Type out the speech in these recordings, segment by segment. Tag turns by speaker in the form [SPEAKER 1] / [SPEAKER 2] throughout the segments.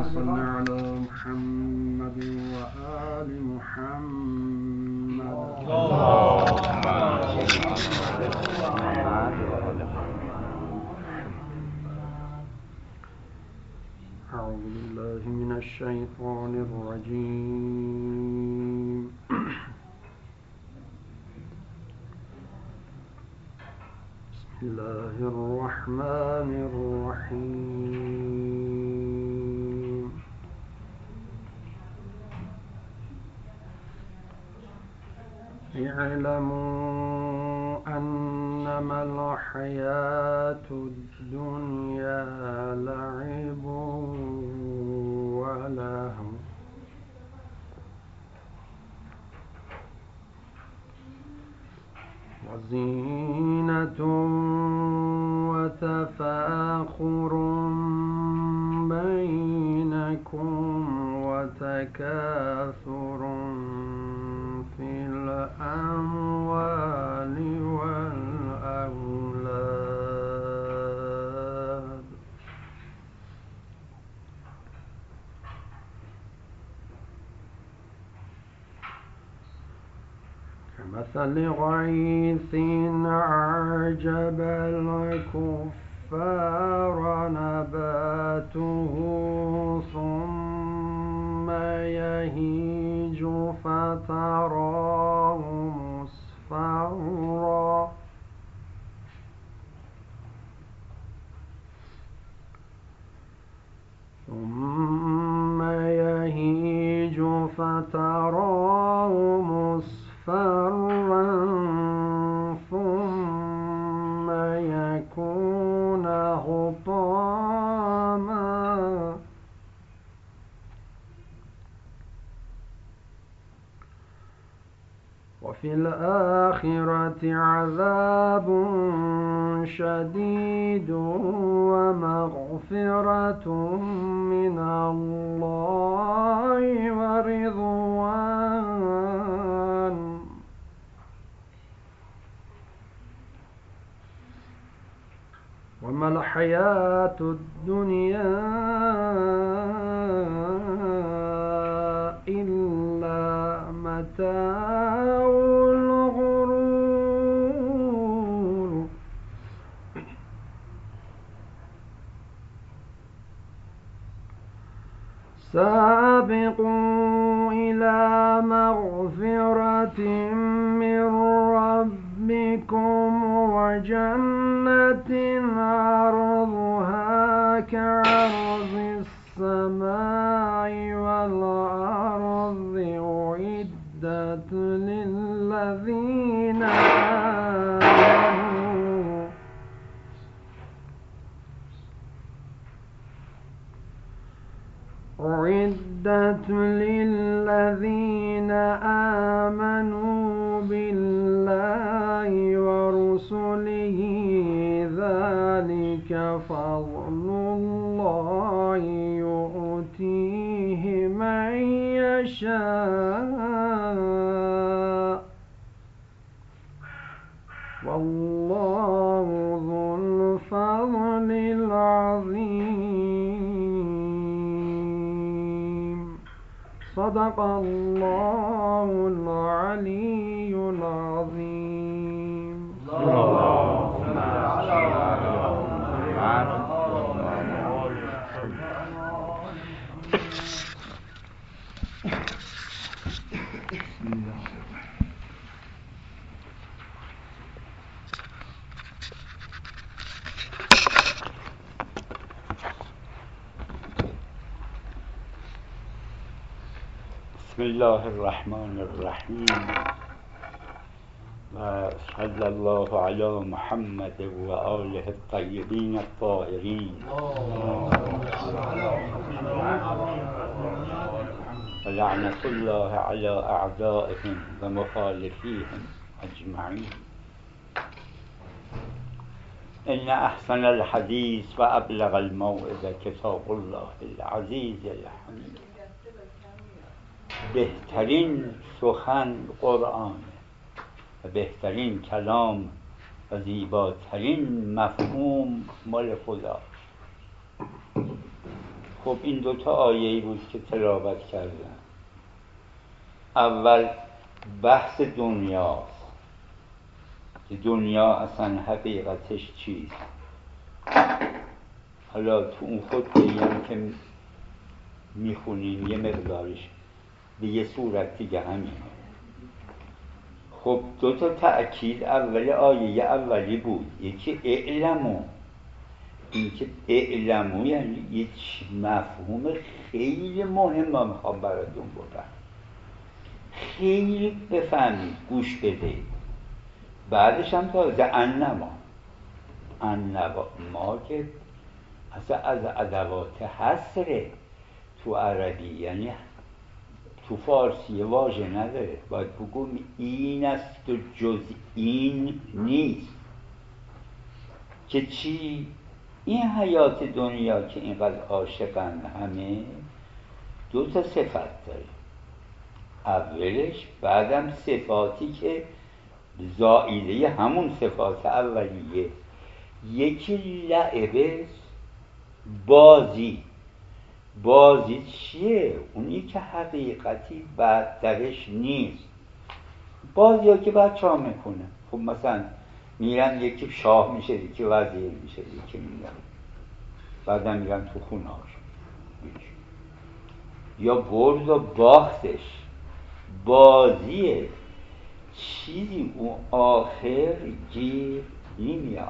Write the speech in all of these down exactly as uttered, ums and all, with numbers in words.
[SPEAKER 1] صل على محمد وآل محمد. أعوذ بالله من الشيطان الرجيم. بسم الله الرحمن الرحيم. اعلموا أنما الحياة الدنيا لعب ولهو وزينة وتفاخر بينكم وتكاثر في الأموال والأولاد كمثل غيث أعجب الكفار نباته ثم يهيج فتراه مصفرا ثم يهيج فتراه مصفرا ثم يكون حطاما وفي الآخرة عذاب شديد ومغفرة من الله ورضوان وما الحياة الدنيا إلا متاع الغرور سابقوا إلى مغفرة من ربكم وجنة عرضها كعرض السماء والأرض أعدت للذين آمنوا أعدت للذين آمنوا بالله ورسله ذلك فضل الله يؤتيه من يشاء والله ذو الفضل العظيم. صدق الله العلي العظيم. اللهم
[SPEAKER 2] بسم الله الرحمن الرحيم وصلى الله على محمد وآله الطيبين الطاهرين ولعنة الله على أعدائهم ومخالفيهم أجمعين. إن أحسن الحديث وأبلغ الموعظة كتاب الله العزيز الحميد. بهترین سخن قرآن و بهترین کلام و زیباترین مفهوم مال خدا. خب این دوتا آیه‌ای بود که تلاوت کردم. اول بحث دنیاست که دنیا اصلا حقیقتش چیست. حالا تو اون خطبه‌ای هم که میخونیم یه مقدارش به یه صورت دیگه همینه. خب دو تا تأکید اول آیه اولی بود، یکی اعلمو، این که اعلمو یعنی یک مفهوم خیلی مهم ما میخوام براتون بگم، خیلی بفهمید، گوش بدهید. بعدش هم تازه انما انما ما که اصلا از ادوات حصره تو عربی، یعنی تو فارسی واژه نداره، باید بگم این است و جز این نیست. که چی؟ این حیات دنیا که اینقدر عاشقن همه، دو تا صفت داره. اولش بعدم صفاتی که زائیده همون صفات اولیه. یکی لعبه، بازی. بازی چیه؟ اونی که حقیقتی بعد درش نیست. بازی ها که بچه ها میکنن، خب مثلا میرن یکی شاه میشه، یکی وزیر میشه، یکی میرن بعدم میرن تو خونه هاشون. یا برد و باختش بازیه، چیزی اون آخر گیر نمیاد.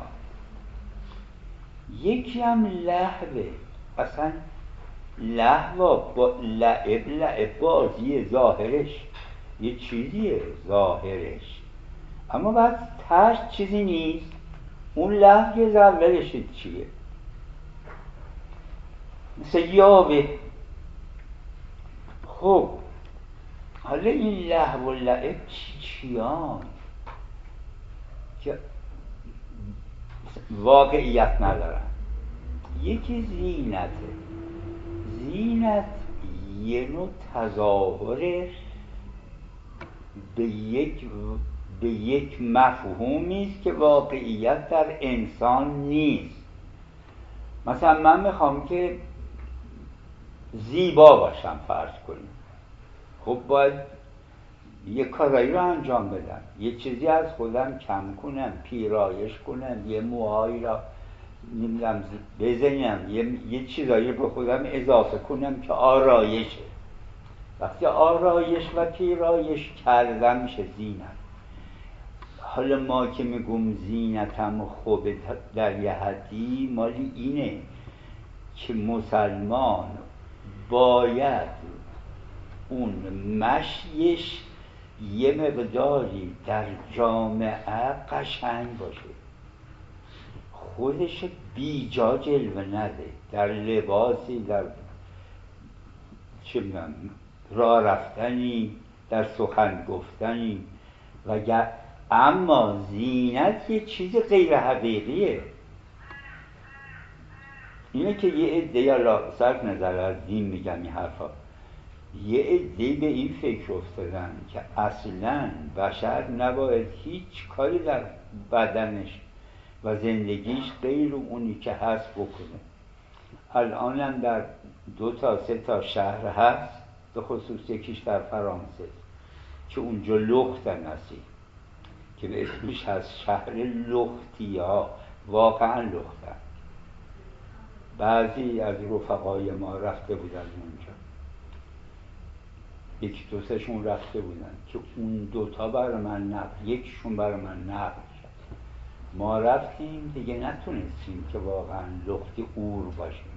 [SPEAKER 2] یکی هم لهوه، اصلا لهو با لعب، لعب بازیه، ظاهرش یه چیزیه ظاهرش، اما بعد تش چیزی نیست. اون لهو یه اولش چیه؟ مثل یاوه. خب حالا این لهو و لعب چی چیان که واقعیت ندارن؟ یکی زینته. زینت یه نوع تظاهر به یک به یک مفهومی است که واقعیت در انسان نیست. مثلا من میخوام که زیبا باشم فرض کنیم، خب باید یه کارایی رو انجام بدم، یه چیزی از خودم کم کنم، پیرایش کنم، یه موهایی را نمیدونم بزنم، یه, یه چیزایی رو به خودم اضافه کنم که آرایشه. وقتی آرایش و پیرایش کردم میشه زینت. حالا ما که میگم زینتم خوب در یه حدی مالی اینه که مسلمان باید اون مشیش یه مقداری در جامعه قشنگ باشه، خودش بیجا جلوه نده، در لباسی، در چه میگم راه رفتنی، در سخن گفتنی و گر... اما زینت یه چیز غیر حقیقیه. اینه که یه عده، یا صرف نظر از دین میگم این حرفا، یه عده به این فکر افتادن که اصلاً بشر نباید هیچ کاری در بدنش و زندگیش غیر اونی که هست بکنه. الانم در دو تا سه تا شهر هست، به خصوص یکیش در فرانسه که اونجا لختن هستی که به اسمش هست شهر لختی ها، واقعا لختن. بعضی از رفقای ما رفته بودن اونجا، یکی دو سهشون رفته بودن که اون دوتا برای من نقل، یکیشون برای من نقل شد. ما رفتیم دیگه نتونستیم که واقعا لختی اور باشیم.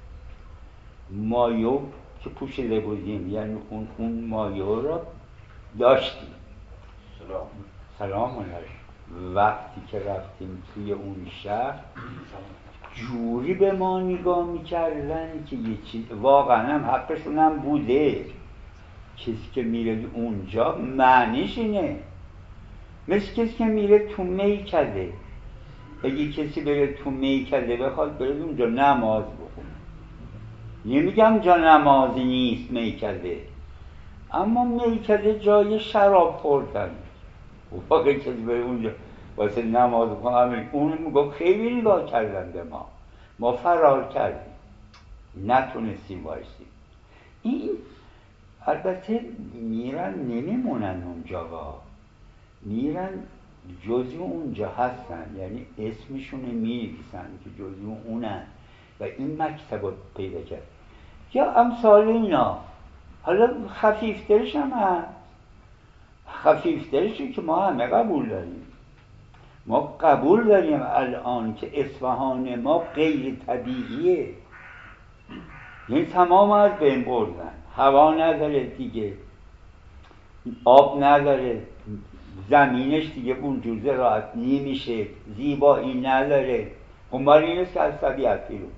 [SPEAKER 2] مایو که پوشیده بودیم، یعنی اون, اون مایو را داشتیم. سلام سلام علیکم. وقتی که رفتیم توی اون شهر جوری به ما نگاه میکردن که یه چیز واقعا هم حقشون هم بوده. کسی که میره اونجا معنیش اینه، مثل کسی که میره تو میکده. اگه کسی بره تو میکده بخواد بره اونجا نماز بخونه، نمیگم جا نمازی نیست میکده، اما میکده جای شراب خوردن. واقعا کسی بره اونجا واسه نماز بخونه، اون میگم خیلی نگاه کردن به ما، ما فرار کردیم. نتونستیم وایسیم. این البته میرن نمیمونن اونجا، میرن جزو اونجا هستن، یعنی اسمشون می‌نویسن که جزو اونن و این مکتب رو پیدا کرد. یا امثال اینا. حالا خفیفترش هم هست، خفیفترشی که ما همه قبول داریم. ما قبول داریم الان که اصفهان ما غیر طبیعیه، یعنی تمام از بین بردن، هوا نداره دیگه، آب نداره، زمینش دیگه اونجور زراعت نمیشه، زیبایی نداره. اونبار این است که از طبیعت بیرون.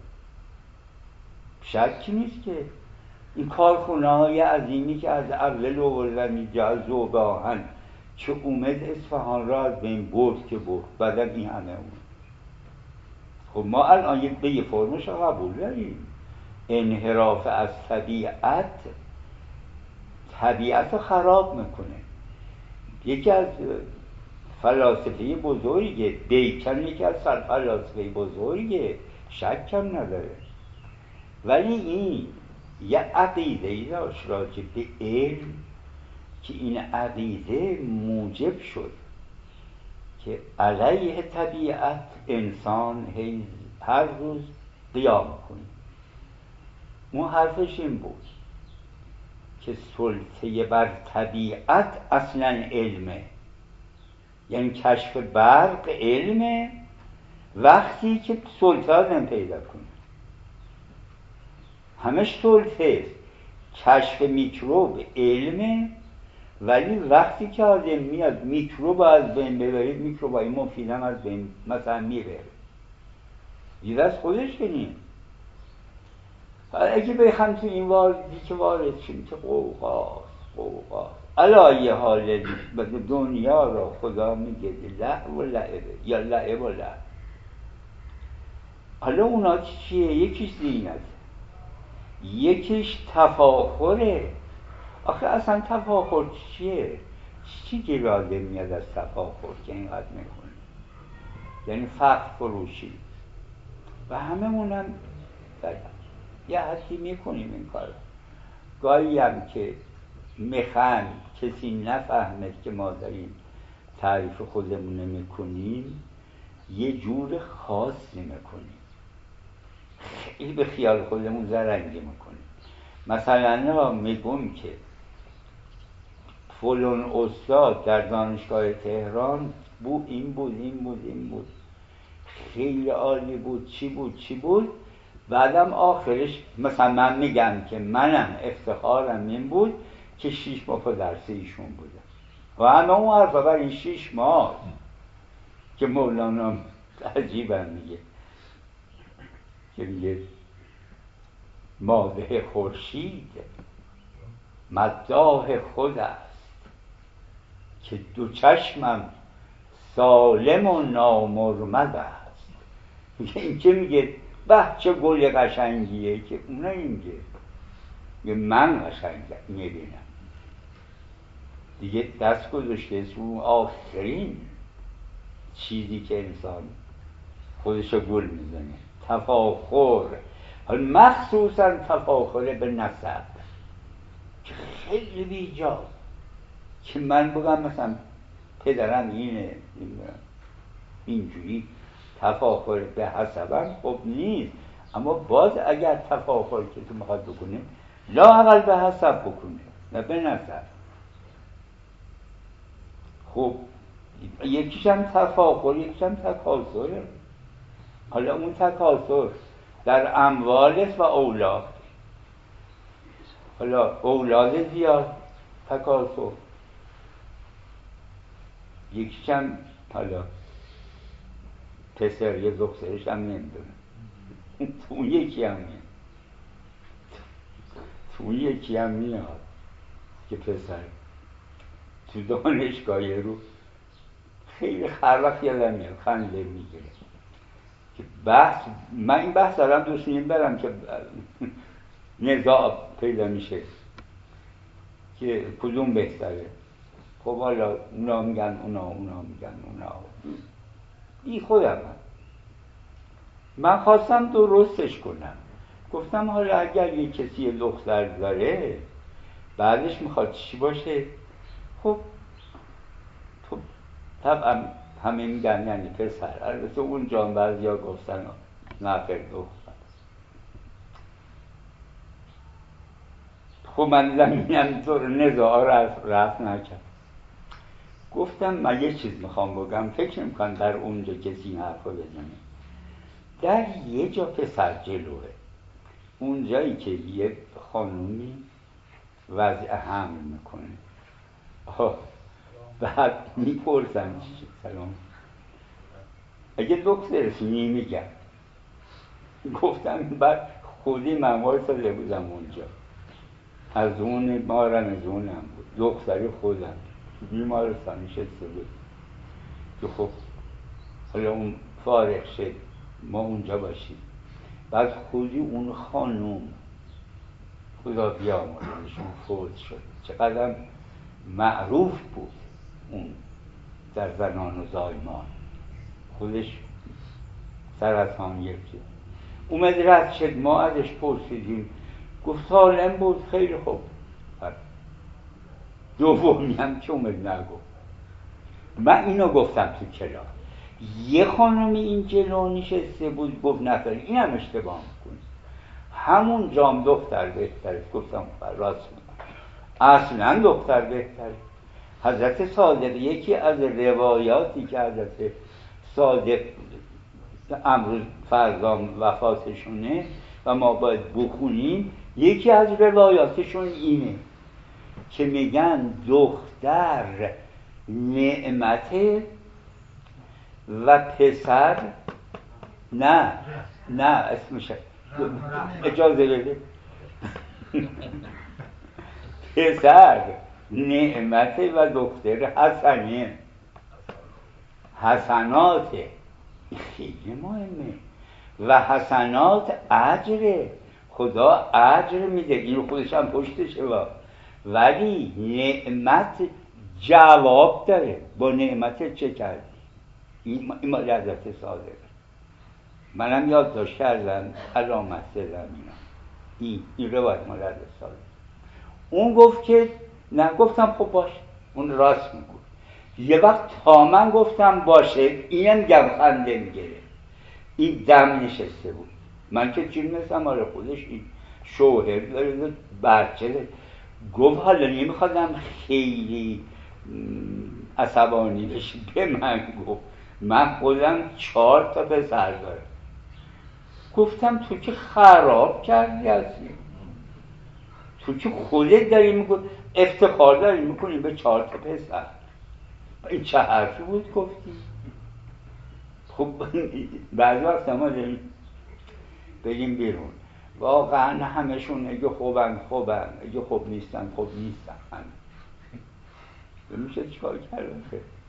[SPEAKER 2] شکی نیست که این کارخونه های عظیمی که از اول آوردن اینجا از ذوب آهن که اومد اصفهان را از بین برد که برد، بعد این همه اون. خب ما الان یک به یه فرمش رو قبول داریم. انحراف از طبیعت طبیعت رو خراب میکنه. یکی از فلاسفه بزرگه، بیکن یکی از فلاسفه بزرگه، شک هم نداره، ولی این یه عقیده ای داشت راجع به علم که این عقیده موجب شد که علیه طبیعت انسان هر روز قیام کنه. اون حرفش این بود که سلطه بر طبیعت اصلا علمه، یعنی کشف برق علمه وقتی که سلطه آدم پیدا کنه. همش سلطه کشف میکروب علمه، ولی وقتی که آدم میاد میکروب از بین ببرید، میکروبای مفید هم از بین مثلا میبره دیده از خودش کنیم. اگه بخوام تو این واردی که وارد شیم که قوقاست قوقاست علایه حال دنیا را خدا میگه لعب و لعبه یا لعب و لعب. حالا اونا چیه؟ یکیش زینت، یکیش تفاخره. آخه اصلا تفاخر چیه؟ چی که لازم میاد از تفاخر که اینقدر میکنه؟ یعنی فقر فروشی و همه مونم یه حدی میکنیم این کار. گاهی هم که میخوایم کسی نفهمه که ما داریم تعریف خودمون میکنیم، یه جور خاص میکنیم، خیلی به خیال خودمون زرنگی میکنیم. مثلا میگم که فلان استاد در دانشگاه تهران بود، این بود این بود این بود، خیلی عالی بود، چی بود چی بود. بعدم آخرش مثلا من میگم که منم افتخارم این بود که شیش ماه پا درس ایشون بودم و همه اون حرفا بر این شیش ماه که مولانا عجیبم میگه که میگه مادح خورشید مداح خود است که دو چشمم سالم و نامرمد است. میگه این که میگه به چه گل قشنگیه که اونه اینگه یه من قشنگ میبینم دیگه. دست گذاشته تو آخرین چیزی که انسان خودشو گل میزنه، تفاخر، مخصوصا تفاخر به نسب که خیلی بیجا که من بگم مثلا پدرم اینه اینجوری، تفاخر به حسبم خب نیست، اما باز اگر تفاخر که تو میخواد بکنه لااقل به حسب بکنه نه به نسب. خب یکیش هم تفاخر یکیش هم تکاثره. حالا اون تکاثر در اموال و اولاد، حالا اولاد زیاد تکاثر، یکیش هم حالا پسر یه دخترش هم نمیدونه تو اون یکی هم میاد تو اون یکی هم میاد که پسر تو دانشگاهی رو خیلی هر وقت یادم میاد خنده میگیره که بحث، من این بحث دارم دوست نیم برم که نزاع پیدا میشه که کدوم بهتره. خب حالا اونا میگن اونا اونا میگن اونا بی خودم من. من خواستم درستش کنم گفتم حالا اگر یه کسی یه دختر داره بعدش میخواد چی باشه؟ خب تو طبعا همه میگن یعنی پسر، البته اونجا بعضیا گفتن نفر دختر. خب من زمینم طور نزاع رفت, رفت نکرد. گفتم من یه چیز میخوام بگم، فکر میکنم در اونجا کسی این حرفا بزنه. در یه جا پسر جلوه، اون جایی که یه خانومی وضع حمل میکنه، بعد میپرسن سلام اگه دکترش نمیگم. گفتم بعد خودی من وایساده بودم اونجا، از اون مارم از اونم بود، دختری خودم بیمارستان نشسته بود که خب حالا اون فارغ شد ما اونجا باشیم. بعد خودی اون خانوم خدا بیامرزشون فوت شد. چقدر معروف بود اون در زنان و زایمان، خودش سرطان یکی اومد رد شد. ما ازش پرسیدیم، گفت سالم بود خیلی خوب. دومی هم که اومد نگفت. من اینو گفتم تو کلاس، یه خانمی این جلو نشسته بود گفت نفر این هم اشتباه میکنی، همون جام دختر بهتره. گفتم راست میکنم، اصلا دختر بهتره. حضرت صادق یکی از روایاتی که حضرت صادق امروز فرزام وفاتشونه و ما باید بخونیم، یکی از روایاتشون اینه که میگن دختر نعمته و پسر نه نه اسمش اجازه بده پسر نعمته و دختر حسنه حسناته. خیلی مهمه و حسنات اجره، خدا اجر میده، این خودش هم پشتشه. ولی نعمت جواب داره. با نعمت چه کردی؟ این مال حضرت صادق، منم یادداشت کردم علامت زدم اینا. این این روایت مال حضرت صادق. اون گفت که نه، گفتم خب باشه، اون راست میگه. یه وقت تا من گفتم باشه اینم گمخنده میگیره، این دم نشسته بود. من که چی میستم آره خودش این شوهر داره بچه داره. گفت حالا نمیخوادم خیلی عصبانی بشی، به من گفت من خودم چهار تا پسر دارم. گفتم تو که خراب کردی هستی، تو که خودت داری میگفت افتخار داری میکنی به چهار تا پسر. این چه حرفی بود گفتی؟ خب بعضی وقت ما داریم بریم بیرون، واقعا همشون اگه خوبن خوبن، اگه خوب نیستن خوب نیستن. میشه چیکار کرد؟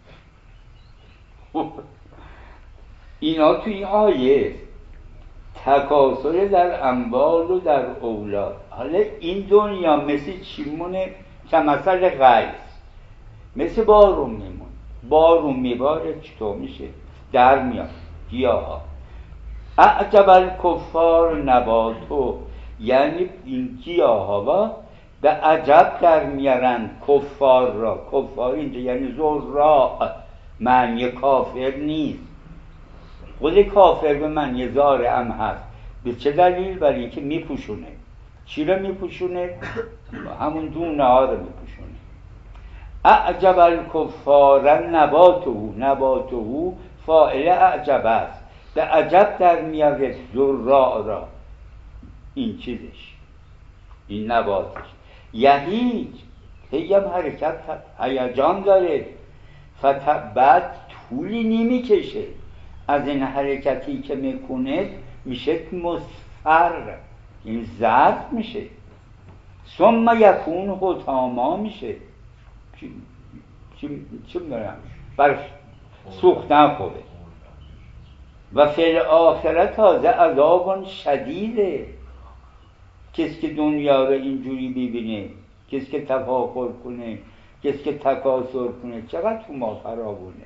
[SPEAKER 2] خب اینا توی این آیه تکاثر در اموال و در اولاد. حالا این دنیا مثل چی مونه؟ کمثل غیث، مثل بارون میمون. بارون میباره چطور میشه؟ در میاد گیاه ها. اعجب الکفار نباتو، یعنی این گیاه ها به عجب در میارن کفار را. کفار اینجا یعنی زراع، معنی کافر نیست. خود کافر به معنی زارع هم هست. به چه دلیل؟ برای اینکه میپوشونه. چی رو میپوشونه؟ همون دونه ها رو میپوشونه. اعجب الکفار نباتو، نباتو فاعل اعجب است، به عجب در میاره زراع را. این چیزش، این نباتش یهیج هی هم حرکت هیجان داره. فت بعد طولی نمیکشه از این حرکتی که میکنه میشه مصفر، این زرد میشه. ثم یکون حطاما میشه. چی چی چی میدونم برش سوختن خوبه. و فی الاخره تازه عذاب شدیده. کسی که دنیا رو اینجوری ببینه، کسی که تفاخر کنه، کسی که تکاثر کنه، چقدر تو ما فراوونه،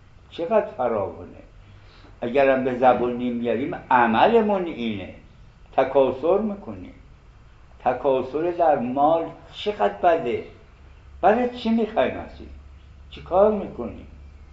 [SPEAKER 2] چقدر فراوونه. اگرم به زبون نمیاریم عملمون اینه. تکاسر میکنیم. تکاسر در مال چقدر بده. برای چی میخوایم هستیم؟ چی کار میکنیم؟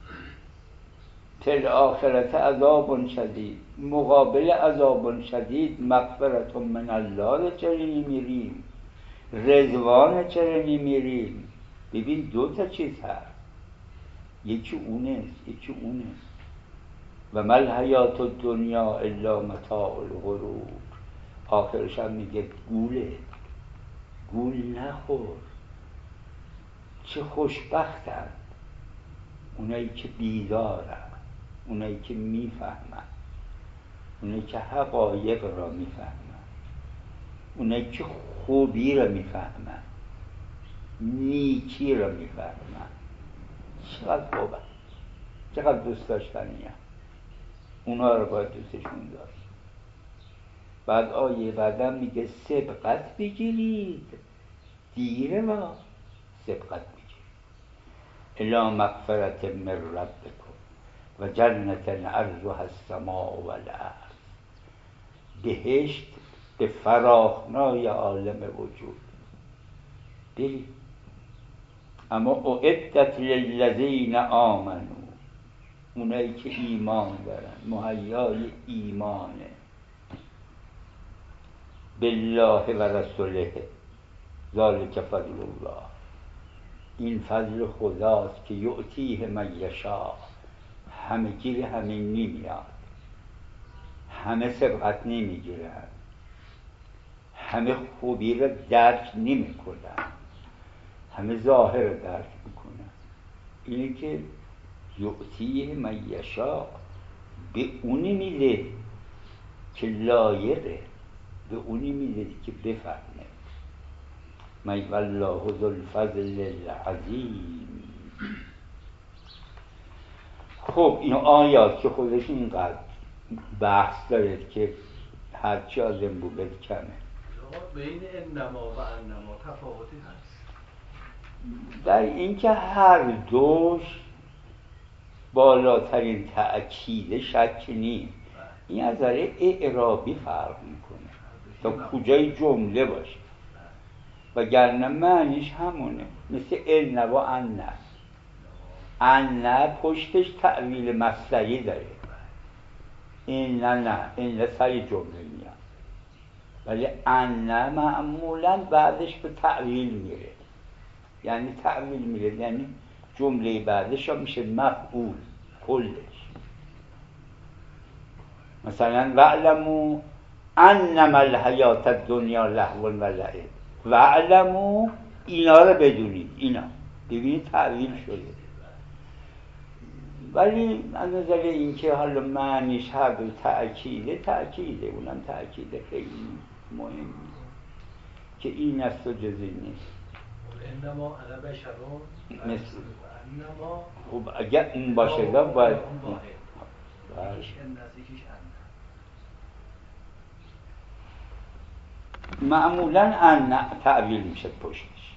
[SPEAKER 2] تل آخرت عذاب شدید، مقابل عذاب شدید مغفرت من الله چرا نمیریم؟ رضوان چرا نمیریم؟ ببین دو تا چیز هست، یکی اونه یکی اونه. و مل حیات الدنیا الا متاع الغرور. آخرش هم میگه گوله، گول نخور. چه خوشبختن اونایی که بیدارن، اونایی که میفهمن، اونایی که حقایق را میفهمن، اونایی که خوبی را میفهمن، نیکی را میفهمن. چقدر خوبه، چقدر دوست داشتنیه. اونا رو باید دوستشون داشت. بعد آیه بعدم میگه سبقت بگیرید، دیره ما سبقت بگیرید. الی مغفرت من ربکم و جنت عرضها السماء و الارض. بهشت به فراخنای عالم وجود. برید. اما اعدت للذین آمنوا، اونایی که ایمان دارن، مهیای ایمانه بالله و رسوله، ذالک فضل الله. این فضل خداست که یعطیه من یشاء. همه گیر همه نمیاد، همه سبقت نمیگیرن، همه خوبی را درک نمی کنن، همه ظاهر را درک میکنن. اینه که یعطیه من یشاء، به اونی میده که لایقه، به اونی میده که بفهمه. من والله ذو الفضل العظیم. خب این آیات که خودش اینقدر بحث داره که هرچی از این بود کمه.
[SPEAKER 3] بین انما و انما تفاوتی هست
[SPEAKER 2] در اینکه هر دوش بالاترین تأکید شک نیست. این از نظر اعرابی فرق میکنه تا کجای جمله باشه، وگرنه معنیش همونه. مثل ان و ان. ان پشتش تأویل مصدری داره، این نه نه این سر جمله میاد، ولی ان معمولا بعدش به تأویل میره. یعنی تأویل میره یعنی جمله بعدش هم میشه مفعول کلش. مثلا وعلموا انما الحیات الدنیا لهو و لعب. وعلموا اینا رو بدونید. اینا ببینید تأویل شده. ولی از نظر اینکه حالا معنیش هر دو تأکیده، تأکیده اونم تأکیده خیلی مهمی که این است و جزی نیست.
[SPEAKER 3] انما انا بشرون
[SPEAKER 2] مثل
[SPEAKER 3] انما.
[SPEAKER 2] خب اگر اون باشه دا باید معمولا ان تأویل میشه پشتش.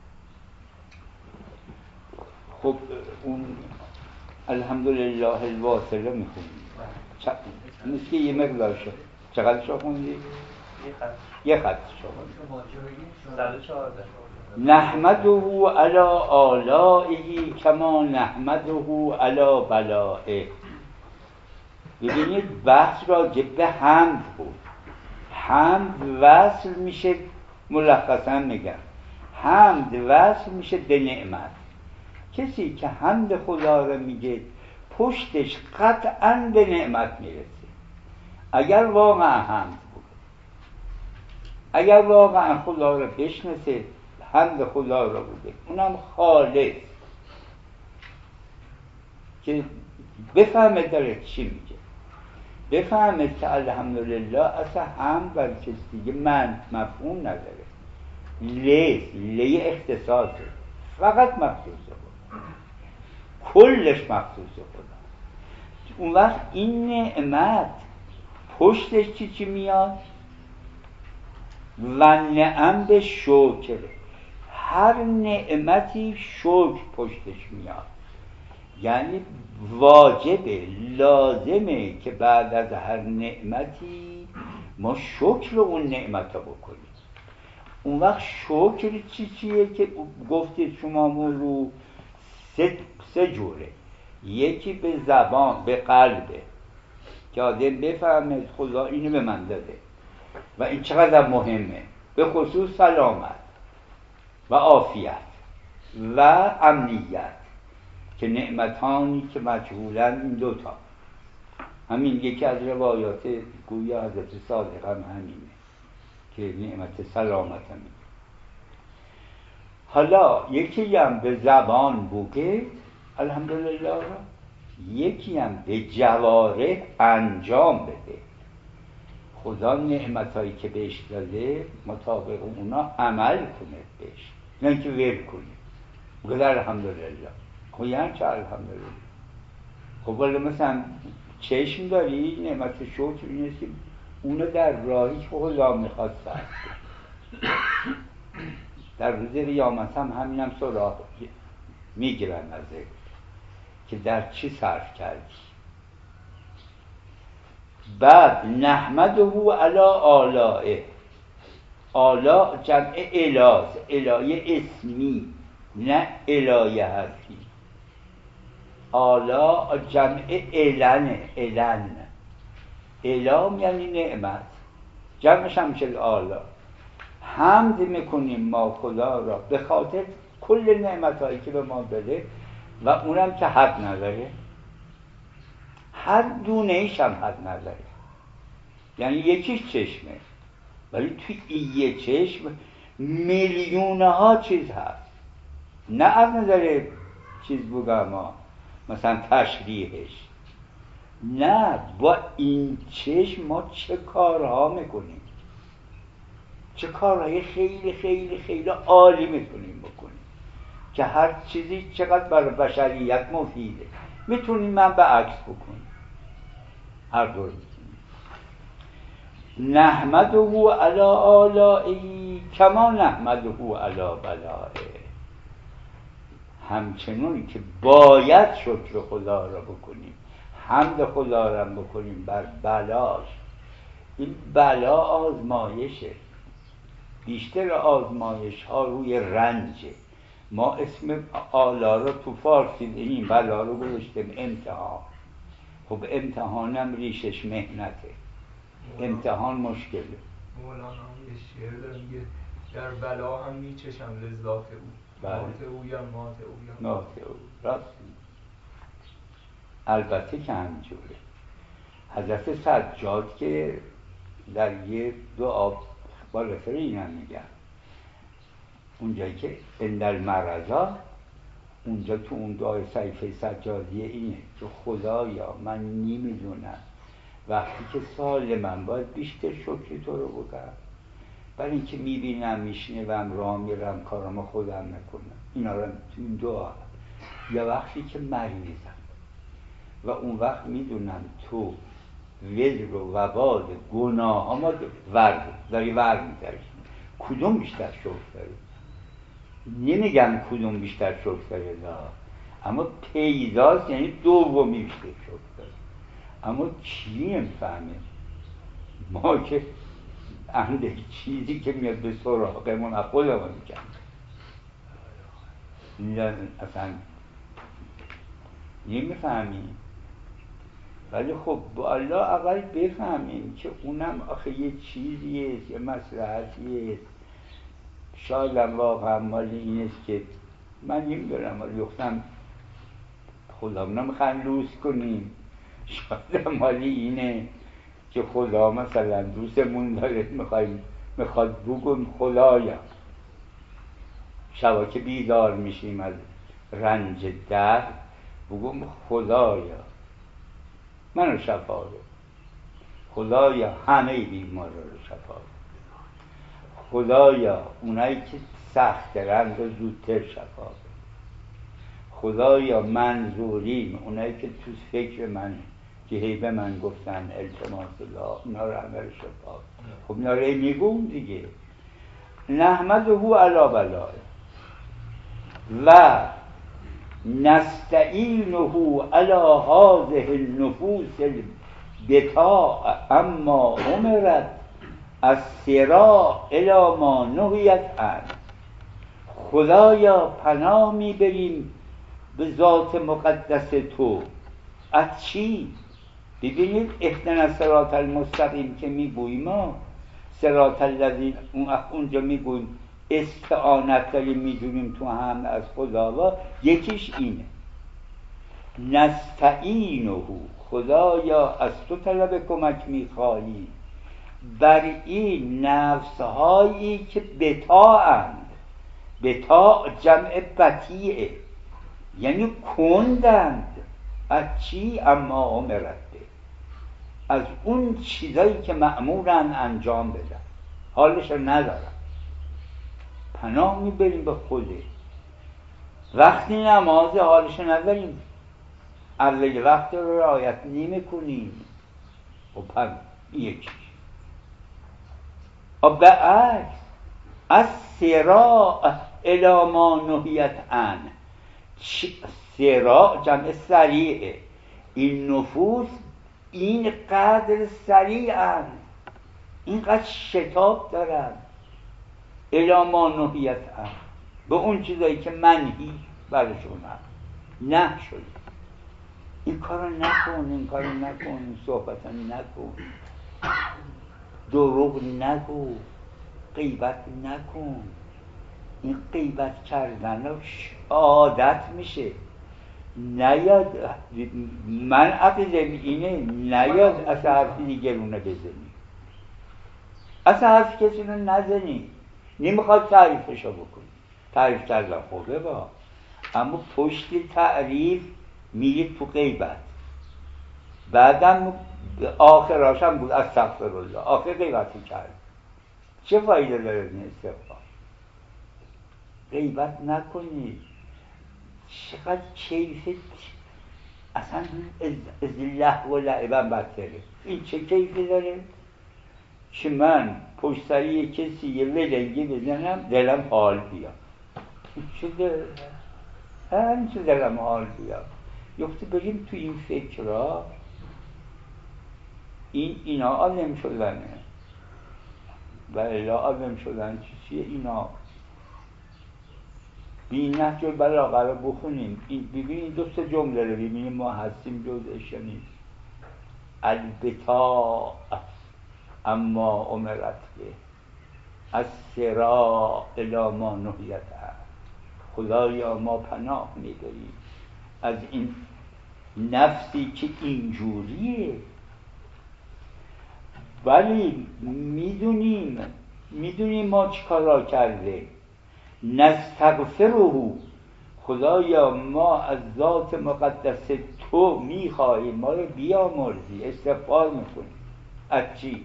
[SPEAKER 2] خب اون الحمدلله الواصله میخونیم مثل یه مقدار شد. چقدر شو خوندی؟ یه خط شو خوندی. نحمده علی آلائه کما نحمده علی بلائه. ببینید بحث راجع به حمد بود. حمد وصل میشه، ملخصا میگم حمد وصل میشه به نعمت. کسی که حمد خدا رو میگه پشتش قطعا به نعمت میرسه. اگر واقعا حمد بود، اگر واقعا خدا رو بشناسه، حمد خدا رو بوده اونم خالص که بفهمه داره چی میگه، بفهمه که الحمدلله اصلا حمد بر کسی دیگه من مفهوم نداره. لیست لی اختصاصه، فقط مخصوص خدا، کلش مخصوص خدا. اون وقت این نعمت پشتش چی چی میاد؟ و نعم به شکر. هر نعمتی شکر پشتش میاد. یعنی واجبه، لازمه که بعد از هر نعمتی ما شکر اون نعمت ها بکنیم. اون وقت شکر چی چیه که گفتید شما رو سه, سه جوره. یکی به زبان، به قلبه که آدم بفهمه خدا اینو به من داده و این چقدر مهمه، به خصوص سلامت و عافیت و امنیت که نعمتانی که مجهولن این دوتا. همین یکی از روایات گویا حضرت صادق هم همینه که نعمت سلامت همینه. حالا یکی هم به زبان بگه الحمدلله را، یکی هم به جوارح انجام بده. خدا نعمتایی که بهش داده مطابق اونا عمل کنه بهش، نه اینکه ول کنه بگه الحمدلله. خب یعنی چه الحمدلله؟ خب ولی مثلا چشم داری، نعمت شکر اینه که اونو در راهی که خدا میخواد صرف کنه. در روز قیامت هم همین هم سراغ میگیرن ازه که در چی صرف کردی. بعد نحمده علی آلائه، آلا جمع الاز، الایه اسمی نه الایه حرفی. آلا جمع الانه، الان الام یعنی نعمت، جمعش هم میشه آلا. حمد میکنیم ما خدا را به خاطر کل نعمت هایی که به ما داده و اونم که حد نداره، هر دونه ایش هم حد نداره. یعنی یکیش چشمه ولی توی یه چشم میلیونه ها چیز هست. نه از نظر چیز بگم ما مثلا تشریحش، نه با این چشم ما چه کارها میکنیم، چه کارهای خیلی خیلی خیلی عالی میتونیم بکنیم که هر چیزی چقدر برای بشریت مفیده. میتونیم من به عکس بکنیم، هر دور میتونیم. نحمده علی آلائه کما نحمده علی بلائه، همچنون که باید شکر خدا را بکنیم، حمد خدا را بکنیم بر بلاش. این بلا آزمایشه، بیشتر آزمایش ها روی رنجه. ما اسم آلا را تو فارسی این بلا رو گذاشتیم امتحان. خب امتحانم ریشش مهنته، امتحان مشکله.
[SPEAKER 4] مولانا هم یه شعر داره میگه در بلا هم میچشم لذات او، مات او یا مات او یا
[SPEAKER 2] مات او. راست. البته که همینجوره. حضرت سجاد که در یه دعا بالاتر این هم میگن، اونجایی که اندل مرضا، اونجا تو اون دعای صحیفه سجادیه اینه که خدایا من نمیدونم وقتی که سال من باید بیشتر شکر تو رو بکنم، برای اینکه میبینم میشنوم راه میرم کارم خودم میکنم اینا رو تو این دعا، یا وقتی که مریضم و اون وقت میدونم تو وزر و وبال گناه ها ما ورد داری ورد میداری، کدوم بیشتر شکر داری؟ نمیگم کدوم بیشتر شکر داری، اما پیداست یعنی دومی بیشتر شکر داری. اما چی نمیفهمه؟ ما که اهل چیزی که میاد به سراغمون از خودمون میگم اصلا نمیفهمیم. ولی خب با الله اول بفهمیم که اونم آخه یه چیزیه، یه مصلحتیه. شاید واقعا مال این است که من نمیدونم یختم خدا نمیخوان لوس کنیم، شاید مالی اینه که خدا مثلا دوستمون داره میخوایم میخواد بگم خدایا شبا که بیدار میشیم از رنج در بگم خدایا منو شفا ده، خدایا همه بیمار رو شفا ده، خدایا اونایی که سخت رنج رو زودتر شفا ده، خدایا منظوریم اونایی که تو فکر من که هی به من گفتن التماس الله اونا رو همه رو شفا ده. خب اینا رو میگم دیگه. نحمده علی بلائه و نستعینه علی هذه النفوس البتاع اما امرت از سرا الی ما نهیت عنه. خدایا پناه میبریم به ذات مقدس تو. از چی؟ ببینید اهدنا الصراط المستقیم که میگوییم ما صراط الذین، اونجا میگوییم استعانت داریم میدونیم تو هم از خدا، یکیش اینه نستعینه، خدایا از تو طلب کمک میخواهی بر این نفسهایی که بطاعند. بطاع جمع بطیعه، یعنی کندند. از چی؟ اما امرت، از اون چیزایی که مأمورن انجام بدن، حالش رو ندارن. پناه میبریم به خوده. وقتی نماز حالش نداریم، اول وقت رو رعایت نمی کنیم و پناه یکیش. و به عکس از سراع الی ما نهیت عنه. سراع جمع سریعه. این نفوس این قدر سریعن، اینقدر شتاب دارن. الی ما نهیت عنه، به اون چیزایی که منهی برشون هست نه شده. این کارو نکن، این کارو نکن، این صحبت نکن، دروغ نگو، غیبت نکن. این غیبت کردن عادت میشه. نیاد من عقیدم اینه، نیاد از حرفی دیگرونه بزنی، از حرف کسی رو نزنی. نمیخواد تعریفشو بکنی، تعریف کردن خوبه با، اما پشت تعریف میری تو غیبت. بعدم آخراش هم بود استغفرالله، آخر غیبتی کرد. چه فایده داره این استغفار؟ غیبت نکنید. چقدر کیفت اصلا از لهو و لعبم بدتره. این چه کیفی داره که من پشت سری کسی یه ولنگی بزنم دلم حال بیاد؟ چه داره؟ همین چه دلم حال بیاد. یخته بریم تو این فکرها. این اینا آدم شدنه و الا آدم شدن چی چیه اینا؟ بی نهج البلاغه رو بخونیم. این ببینید دو سه جمله رو ببینیم ما هستیم جزءش نیست. البتاع اما امرت به از سرا الی ما نهیت عنه. خدایا ما پناه میبریم از این نفسی که اینجوریه. ولی میدونیم میدونیم ما چی کارا کرده. نستغفره، خدایا ما از ذات مقدس تو میخواهیم ما رو بیامرزی، استغفار میکنیم. از چی؟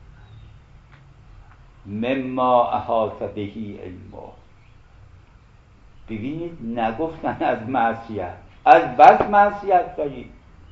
[SPEAKER 2] مما احاط بهی علمه. ببینید نگفتن از معصیت، از بس معصیت داریم.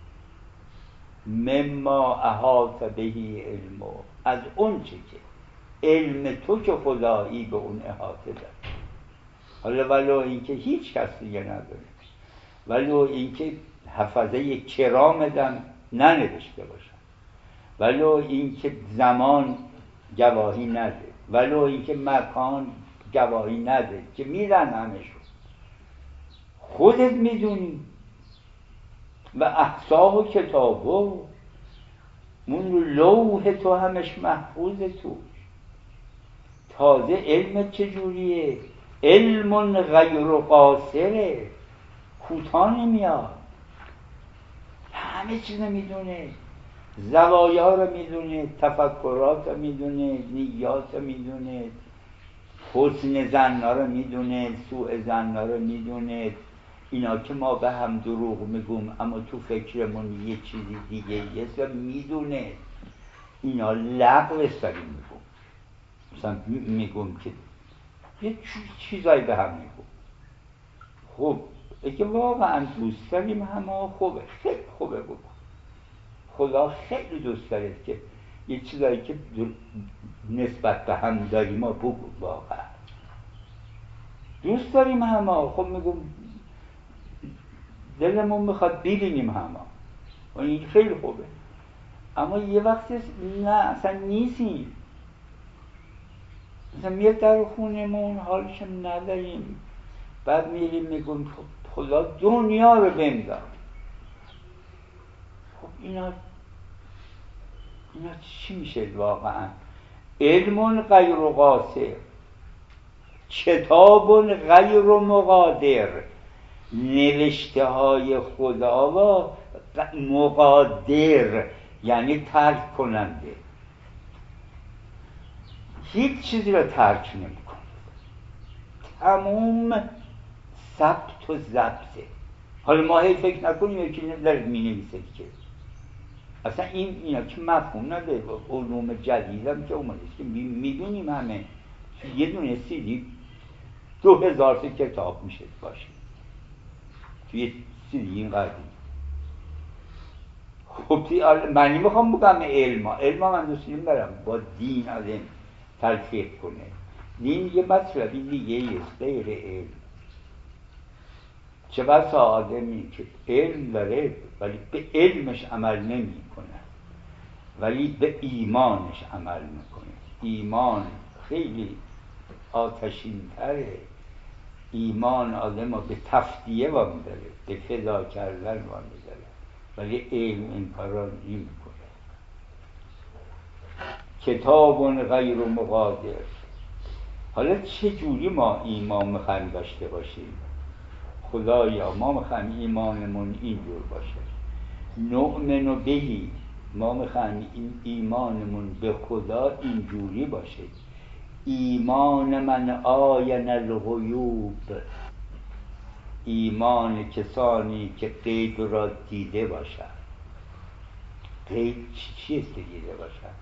[SPEAKER 2] مما احاط بهی علمه، از اون چی که علم تو که خدایی به اون احاطه داره. حالا ولو اینکه هیچ کس دیگه نداره، ولو اینکه حفظه کرام دم ننوشته باشن، ولو اینکه زمان گواهی نده، ولو اینکه مکان گواهی نده که میدن همشون، خودت میدونی. و احصاه و کتابه، اون لوح تو همش محفوظ تو. تازه علم چجوریه؟ علم غیر قاصره، کوتاه نمیاد، همه چیز میدونه، زوایا رو میدونه، تفکرات رو میدونه، نیات رو میدونه، حسن ظنا رو میدونه، سوء ظنا رو میدونه. اینا که ما به هم دروغ میگم اما تو فکرمون یه چیزی دیگه یه سر میدونه. اینا لغو سری میگم، مثلا میگم که یه چیزایی به هم میگم. خب اگه واقعا دوست داریم همه خوبه، خیلی خوبه بگم. خدا خیلی دوست داره که یه چیزایی که نسبت به هم داریم ما بگم. واقعا دوست داریم همه. خب میگم دلمون میخواد ببینیم همه و این خیلی خوبه. اما یه وقتی نه اصلا نیستیم، مثلا میاد در خونمون حالشم نداریم، بعد میریم میگم خدا دنیا رو بهم داد. خب اینا اینا چی میشه واقعا؟ علم غیر قاصر، کتاب غیر مقادر، نوشته های خدا و مقادر یعنی ترک کننده، هیچ چیزی رو ترک نمی‌کنه، تموم ثبت و ضبطه. حالا ما هی فکر نکنیم یکی داره می‌نویسه که اصلا این اینا که مفهوم نداره. علوم جدیدم که اومده است که می‌بینیم همه یه دونه سیدی دو هزار تا کتاب میشه باشه توی سیدی این قدیم. خب من نمیخوام بگم علم ها علم ها من دوست نمیبرم با دین آدم تلفیق کنه. دین یه مطلبی دیگه ایست غیر علم. چه بسا آدمی که علم داره ولی به علمش عمل نمی کنه ولی به ایمانش عمل میکنه. ایمان خیلی آتشین تره. ایمان آدم رو به تفدیه وامی داره، به فدا کردن وامی داره، ولی علم این کار را نمی کنه. کتاب غیر مقادر. حالا چه جوری ما ایمان میخوایم داشته باشیم؟ خدایا ما میخوایم ایمانمون اینجور باشه. نؤمن بهی، ما میخوایم این ایمانمون به خدا اینجوری باشه. ایمان من آین الغیوب، ایمان کسانی که غیب را دیده باشد. غیب چیست که دیده باشد؟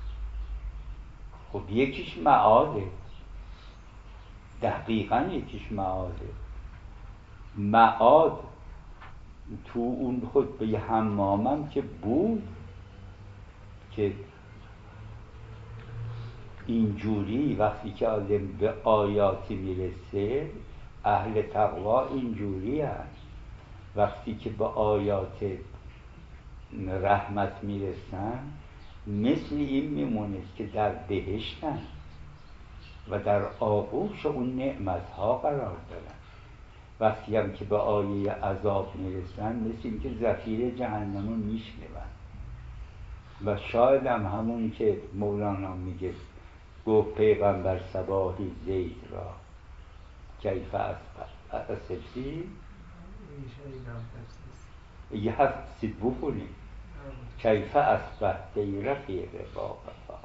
[SPEAKER 2] خب یکیش معاده، دقیقا یکیش معاده. معاد تو اون خطبه حمامم که بود که اینجوری وقتی که آدم به آیاتی میرسه اهل تقوا اینجوری هست، وقتی که به آیات رحمت میرسن مثل این میمونست که در بهشتن و در آغوش اون نعمت ها قرار دارن. وقتی هم که به آیه عذاب میرسن مثل این که زفیر جهنم رو میشنون. و شاید هم همون که مولانا میگه گفت پیغمبر صباحی زید را کیف اسفی یه هفت سید بکنیم کیف اصبحت رفیق باقفا.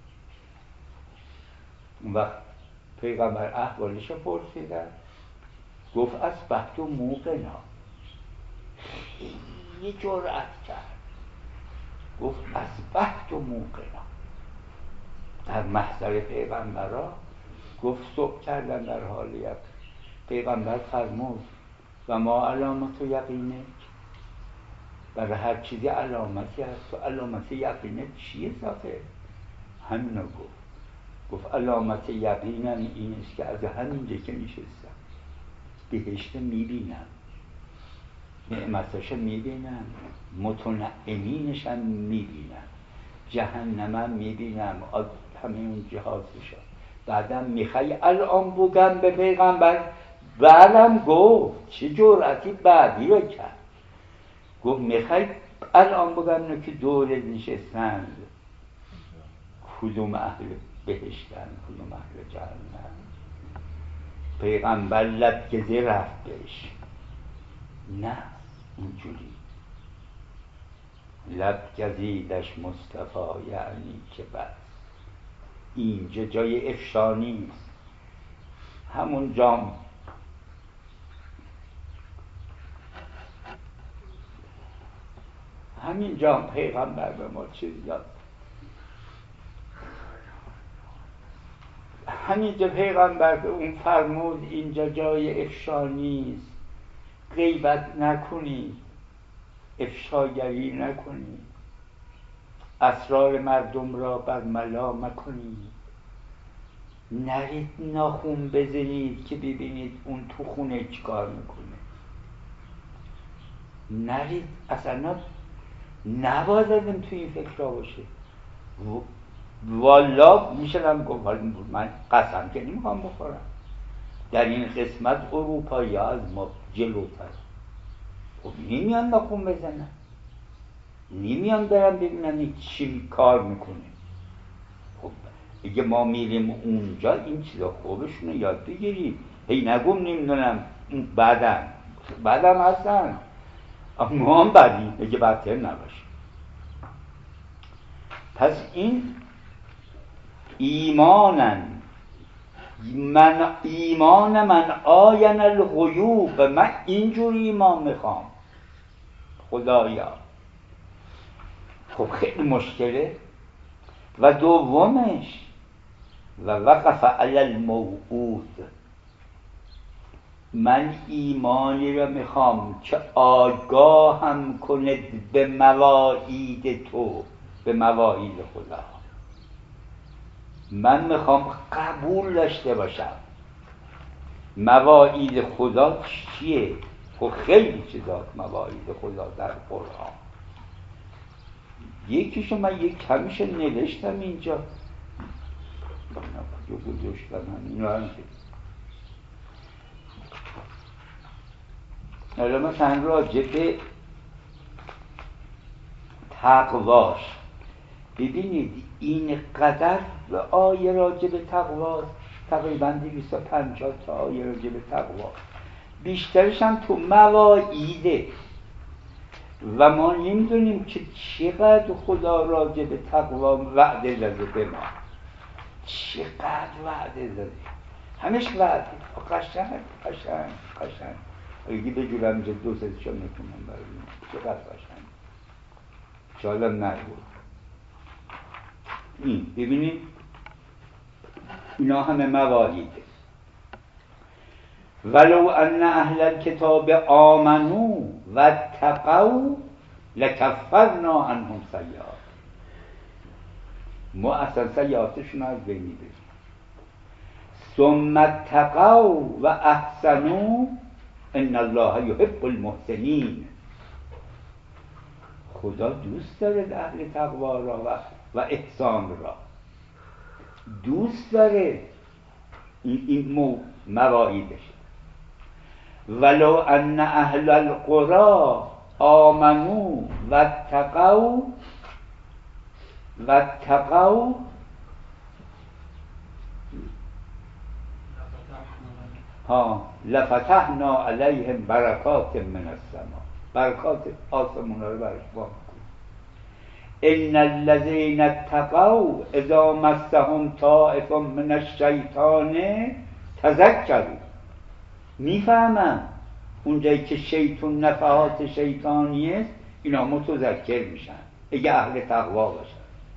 [SPEAKER 2] اون وقت پیغمبر احوالش رو پرسیدن گفت اصبحت موقنا، خیلی جرأت کرد گفت اصبحت موقنا. در محضر پیغمبرها گفت صبح کردن در حالیت. پیغمبر فرمود و ما علامت و یقینه، برای هر چیزی علامتی هست. و علامت یقینه چیه صافه؟ همینو گفت گفت علامت یقینم این است که از همینجا که نشستم بهشت میبینم، نعمتش میبینم، متنعمینش هم میبینم، جهنمم میبینم، همه اون جهازش. بعدم میخوای الان بگم به پیغمبر؟ بعدم گفت چه جرأتی بعدی رو کرد، گفت میخوای الان بگم نه که دور نشستند کدوم اهل بهشتن کدوم اهل جهنم. پیغمبر لب گزه رفت بهش، نه اینجوری لب گزیدش مصطفی یعنی که بس اینجا جای افشا نیست. همون جام همین جام پیغمبر به ما چیز داد. همینجا پیغمبر به اون فرمود اینجا جای افشا نیست، غیبت نکنید، افشاگری نکنید، اسرار مردم را بر ملا مکنید، نرید ناخون بزنید که ببینید اون تو خونه چیکار میکنه، نرید. اصلا نباید آدم تو این فکر را باشه. والا میشدم گفت من قسم که نمیخوام بخورم. در این قسمت اروپایی ها از ما جلوتر. خب نمیان ناخون بزنن، نمیان برن ببینن چی کار میکنه. خب اگه ما میریم اونجا این چیزا خوبشون رو یاد بگیریم. هی نگم نمیدونم بعدم بعدم هستن ما هم بدیم اگه بدتر نباشه. پس این ایمانن من ایمان من آین الغیوب، من اینجور ایمان میخوام خدایا. خب خیلی مشکله. و دومش و وقف علی الموعود، من ایمانی را میخوام که آگاه هم کند به مواعید تو، به مواعید خدا. من میخوام قبول داشته باشم مواعید خدا چیه. خب خیلی چیزاست مواعید خدا در قرآن. یکیشو من یک کمیشو نوشتم اینجا، کجا گذاشتم اینو هم حالا مثلا راجع به تقواش ببینید این قدر به آیه راجع به تقواست، تقریبا دویست و پنجاه تا آیه راجع به تقواست، بیشترش هم تو مواعیده و ما نمیدونیم که چقدر خدا راجع به تقوا وعده داده به ما، چقدر وعده داده، همش وعده قشنگ قشنگ قشنگ. اگه بجورم اینجا دو سه میکنم برای چقدر قشنگ شایدم نگو. این ببینید اینا همه مواعیده. ولو ان اهل الكتاب آمنوا واتقوا لکفرنا عنهم سیئات، ما اصلا سیئاتشون از بین میبریم. ثم اتقوا و احسنوا ان الله یحب المحسنین، خدا دوست داره اهل تقوا را و, و احسان را دوست داره. این, این مو مواعیدش. ولو ان اهل القرى آمنوا واتقوا واتقوا ها لفتحنا علیهم برکات من السماء، برکات آسمون رو برش باز کن. ان الذين اتقوا اذا مسهم طائف من الشیطان تذکروا، میفهمم اونجایی که شیطان نفحات شیطانیه اینا متذکر میشن اگه اهل تقوا باشن.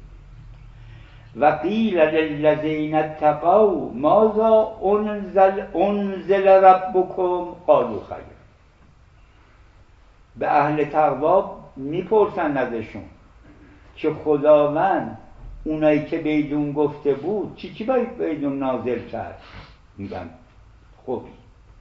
[SPEAKER 2] و قیل للذین اتقوا ماذا انزل انزل ربکم قالوا خیر، به اهل تقوا میپرسن ازشون که خداوند اونایی که بیدون گفته بود چی چی باید بیدون نازل کرد؟ میگن خوبی.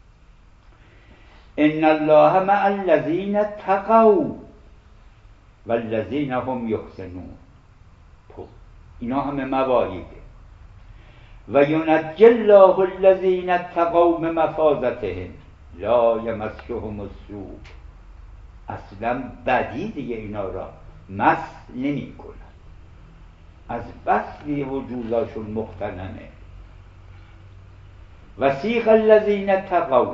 [SPEAKER 2] ان الله مع الذین اتقوا والذین هم یحسنون، اینا همه مواعیده. و ینجی الله الذین اتقوا بمفازتهم لا یمسهم السوء، اصلا بدی دیگه اینا را مس نمی کنن، از بس وجوداشون مختننه. وسیق الذین اتقوا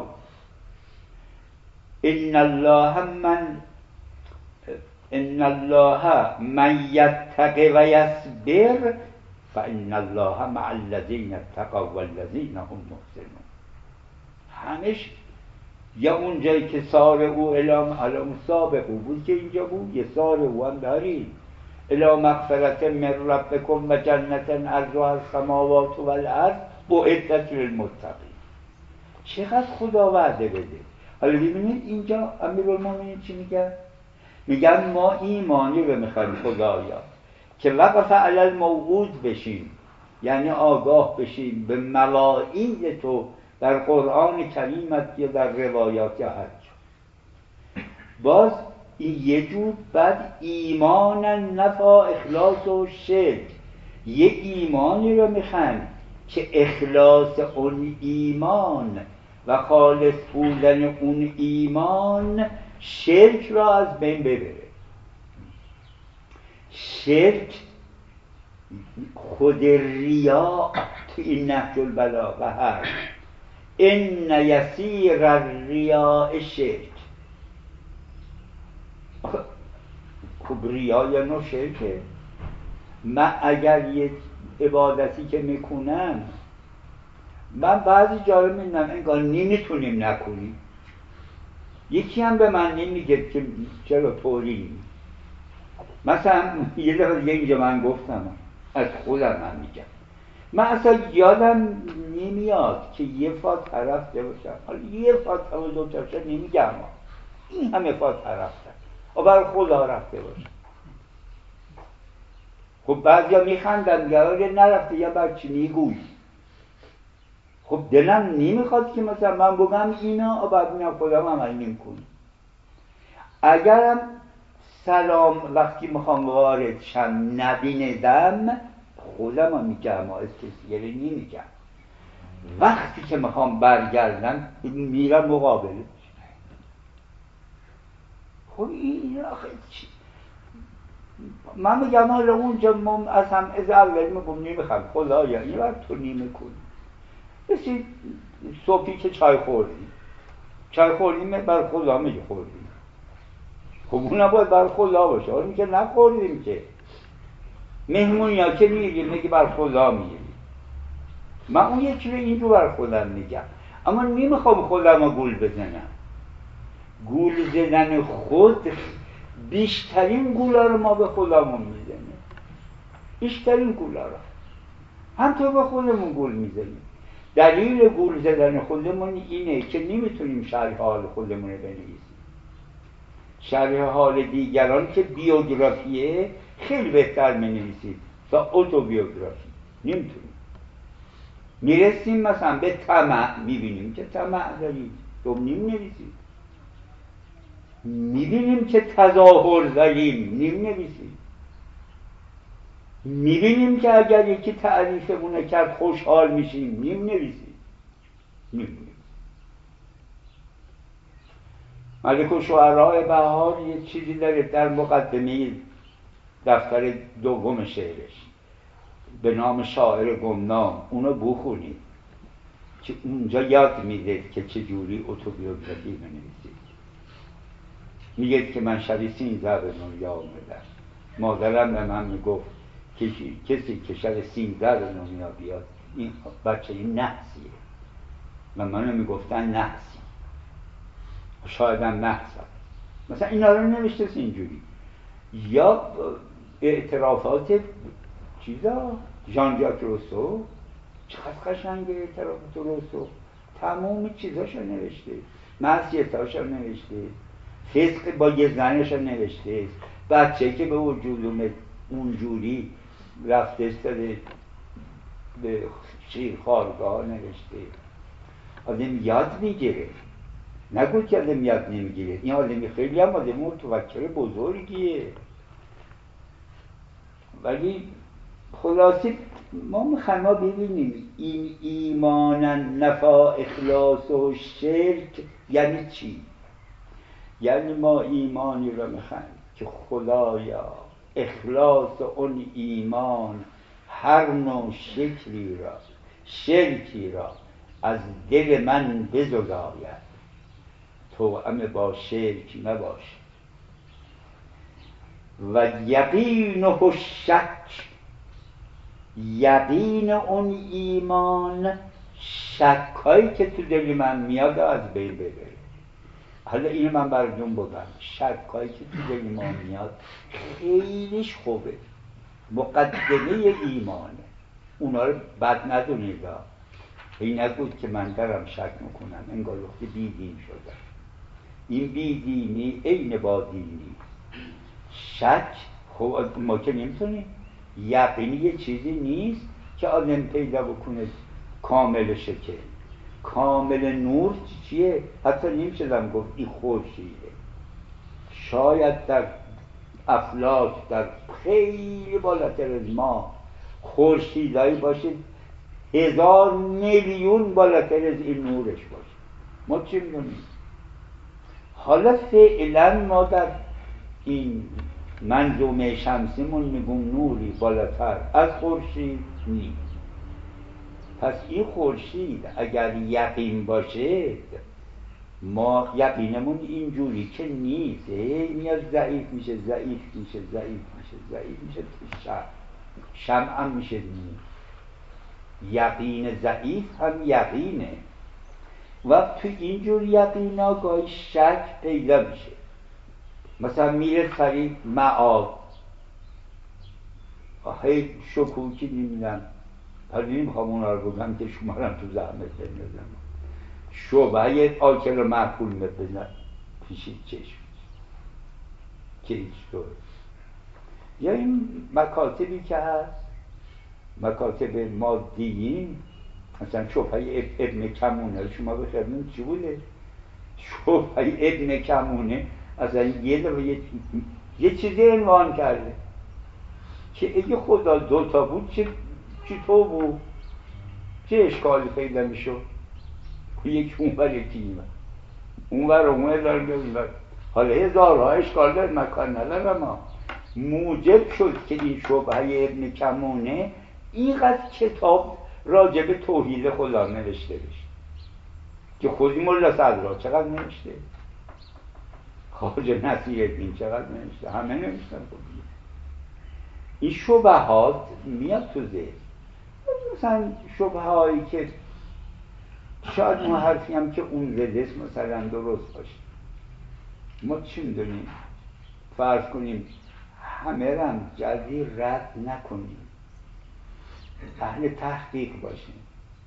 [SPEAKER 2] ان الله من ان الله من یتق و یصبر فان الله مع الذین اتقوا والذین هم محسنون. همش یا اون جایی که سار او الام علام سابق او بود که اینجا بود، یه سار او هم داریم الی مغفرت من ربکم و جنت عرضها السماوات و الارض اعدت للمتقین. چقدر خدا وعده بده. حالا ببینید اینجا امیرالمومنین چی میگن؟ میگن ما ایمانی رو میخوایم خدایا که وقف علی الموعود بشیم، یعنی آگاه بشیم به مواعید تو در قرآن کریمت یا در روایات یا هر جا. باز این یه جور بعد ایمان نفع اخلاص و شرک، یه ایمانی رو میخوان که اخلاص اون ایمان و خالص بودن اون ایمان شرک را از بین ببره. شرک خود ریا تو این نهج البلاغه هست، ان یسیر الریاء شرک. خب ریا یا نوع شرکه. من اگر یه عبادتی که میکنم، من بعضی جایی میدونم انگار نمیتونیم نکنیم، یکی هم به من نمیگه که چرا طوری. مثلا یه دفعه دیگه اینجا من گفتم، از خودم من میگم، من اصلا یادم نمیاد که یه فا طرف باشم، حالا یه فا و دو تاشا نمیگم، این همه فا طرف و برای خدا رفته باشم. خب بعضی ها میخندن میگه نرفته یا بچه میگوی. خب دلم نمیخواد که مثلا من بگم اینا و بعد میگم خودم عمل نمیکنم. اگرم سلام وقتی میخوام وارد شم نبیندم، خودم هم میگم، از کسی نمیگم. وقتی که میخوام برگردم میرم مقابله. خب این آخه چی؟ من میگم حالا اونجا من از هم از اول میگم نمیخوام خدایا این وقت تو نیمه کنی. بسی صبحی که چای خوردیم چای خوردیم بر خدا میگه خوردیم، خب اونم باید بر خدا باشه. حالا میگه نخوردیم که مهمونی ها که میگیم میگه بر خدا میگیم. من اون یکی رو این رو بر خودم میگم، اما نمیخوام خودم رو گول بزنم. گول زدن خود بیشترین گولا رو ما به خودمون میزنیم، بیشترین گولا رو هم تو به خودمون گول میزنیم. دلیل گول زدن خودمون اینه که نمیتونیم شرح حال خودمون رو بنویسیم. شرح حال دیگران که بیوگرافیه خیلی بهتر منویسید تا اوتوبیوگرافی. نمیتونیم. میرسیم مثلا به طمع، میبینیم که طمع دارید تو نیم نویسید. میبینیم که تظاهر داریم نیم نویسید. میبینیم که اگر یکی تعریفمونه کرد خوشحال میشیم نیم نویسید. نیم نویسید. ملک الشعراء بهار یه چیزی داره در مقدمه دفتر دوم شعرش به نام شاعر گمنام، اونو بخونید که اونجا یاد میده که چجوری اتوبیوگرافی بنویسید. میگه که من شب سیزده به دنیا آمدم، مادرم به من میگفت که کسی که شب سیزده به دنیا بیاد این بچه این نحسیه و منو میگفتن نحسی، شایدم نحسم. مثلا اینا رو نوشته اینجوری. یا اعترافات چیزا ژان ژاک روسو، چقدر قشنگه اعترافات روسو، تمام چیزاشو نوشته، معصیتاشو نوشته، فسق با یه زنشو نوشته، بچه که به وجود اومد اونجوری رفته استده به شیر خارگاه نوشته. آدم یاد میگیره، نگو که آدم یاد نمیگیره. این آدمی خیلی هم آدم متفکر بزرگیه. ولی خلاصی ما میخوایم ببینیم این ایمان نفا اخلاص و شرک یعنی چی؟ یعنی ما ایمانی رو میخوایم که خدایا اخلاص اون ایمان هر نوع شکلی را شرکی را از دل من بزداید، توأم با شرک نباشه. و یقین و شک، یقین اون ایمان شکایی که تو دل من میاد از بین ببره. حالا اینو من براتون بگم، شکایی که تو دل ما میاد خیلیش خوبه، مقدمه ایمانه، اونا رو بد ندونید. این نگود که من دارم شک میکنم انگار وقتی بیدین شدم. این بیدینی عین با دینی. شک خب ما که نمیتونیم، یقینی یه چیزی نیست که آدم پیدا بکنه کامل شکل. کامل نور چیه؟ حتی نمیشدم گفت این خورشیده. شاید در افلاک در خیلی بالاتر از ما خورشیدایی باشه هزار میلیون بالاتر از این نورش باشه. ما چی میدونیم؟ حالا فعلا ما در این منظومه شمسیمون میگم نوری بالاتر از خورشید نیست. پس این خورشید اگر یقین باشه، ما یقینمون اینجوری که نیست، میاد ضعیف میشه ضعیف میشه ضعیف میشه ضعیف میشه تو شمع شمع هم میشه نیست. یقین ضعیف هم یقینه و تو اینجور یقین ها گاهی شک پیدا میشه. مثلا میره فرید معاد هی شکوکی نمیدم پردی نمیخوام اونا رو بگم که شما رو تو زحمت بندازم. شبهه آکل و معقول بزن پیشید چشم که هیچ طور. یا این مکاتبی که هست، مکاتب مادیین، مثلا شبهه ابن کمونه شما بخیرمون چی بوده؟ شبهه ابن کمونه اصلا یه دفعه یه, یه چیزی عنوان کرده که اگه خدا دوتا بود چه چطور بود؟ چه اشکالی پیدا میشد؟ یک اونور یکی اینور اونور اونور دارم اینور. حالا هزارها اشکال داره، مکان نداره، ما موجب شد که این شبهه ابن کمونه اینقدر کتاب راجع به توحید خدا نوشته بشه که خودی ملا صدرا چقدر نوشته، خواجه نصیرالدین چقدر نوشته، همه نوشتن. این شبهات میاد تو ذهن. مثلا شبهه هایی که شاید ما حرفی هم که اون زده مثلا درست باشه. ما چی میدونیم؟ فرض کنیم همه رم جلدی رد نکنیم، اهل تحقیق باشیم،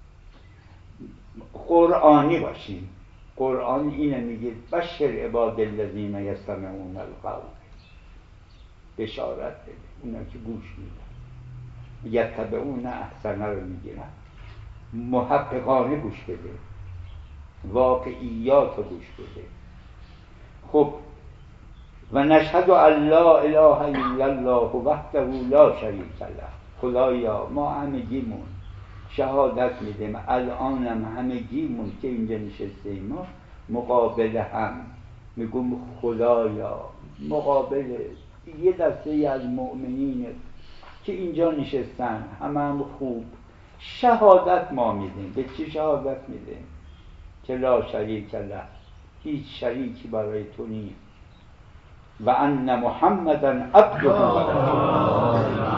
[SPEAKER 2] قرآنی باشیم. قرآن اینه میگه بشر عباد الذین یستمعون القول، بشارت بده اونا که گوش میدن یتبعون احسنه رو میگیرن، محققانه گوش بده، واقعیات رو گوش بده. خب و نشهد ان لا اله الا الله وحده لا شریک له، خدایا ما همگیمون شهادت میدیم الانم همگیمون که اینجا نشستیم ما مقابل هم میگم خدایا مقابل یه دسته از مؤمنین که اینجا نشستن همه هم خوب شهادت ما میدیم. به چی شهادت میدیم؟ که لا شریک له، هیچ شریکی برای تو نیست، و ان محمدا عبده و رسوله.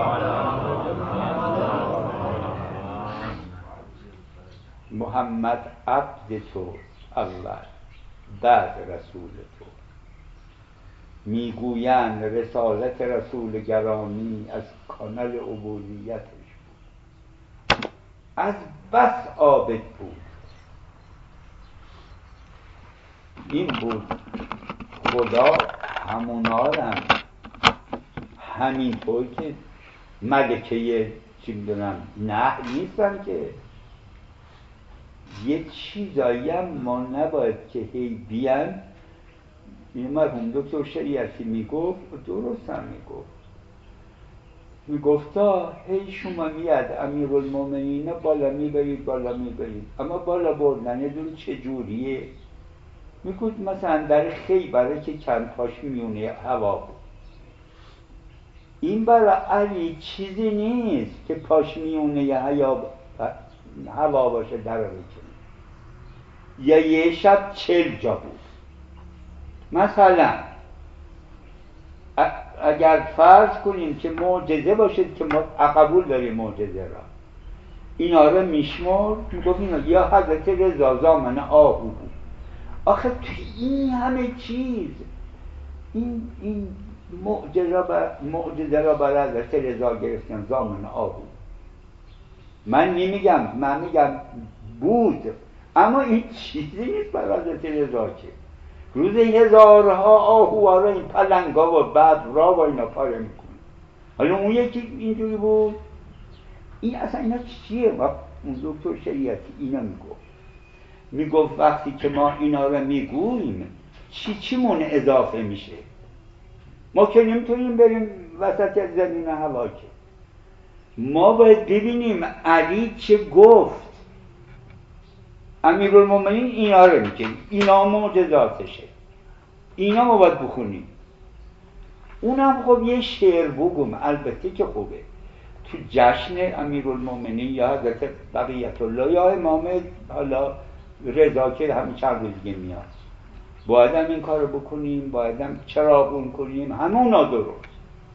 [SPEAKER 2] محمد عبد تو اول، بعد رسول تو. میگویند رسالت رسول گرامی از کانال عبودیتش بود، از بس عابد بود. این بود خدا همونارم همینطور که ملکه چی میدونم نه نیستن که یه چیزایی هم ما نباید که هی بیان. این مرحوم دکتر شریعتی میگفت درست هم میگفت میگفتا هی شما میاد امیرالمومنین بالا میبرید بالا میبرید، اما بالا بردن دون چجوریه؟ میگفت مثلا در خیبره که چند پاش میونه هوا بود، این برای علی چیزی نیست که پاش میونه هوا باشه در بکنه. یا یه شب چل جا بود. مثلا اگر فرض کنیم که معجزه باشد که ما قبول داریم معجزه را، اینا را میشمار میگفت اینا یا حضرت رضا زامن آهو بود. آخه توی این همه چیز این این معجزه بر معجزه را بر حضرت رضا گرفتن زامن آهو. من نمیگم، من میگم بود، اما این چیزی نیست بر حضرت رضا که روز هزارها آهوها را این پلنگا و بدرا و اینا پاره میکنه. حالا اون یکی اینجوری بود. این اصلا اینا چیه؟ اون دکتر شریعتی اینا میگفت میگفت وقتی که ما اینا را میگوییم چی چیمون اضافه میشه؟ ما که نمیتونیم بریم وسط زمین هوا که ما باید ببینیم علی چه گفت. امیرالمومنین اینا رو میگه، اینا معجزاتشه، اینا ما باید بخونیم. اونم خب یه شعر بگم، البته که خوبه، تو جشن امیرالمومنین یا حضرت بقیت الله یا امام حالا رضا که همین چند روز دیگه میاد، باید هم این کار رو بکنیم، باید هم چراغون کنیم، همه اونا درست.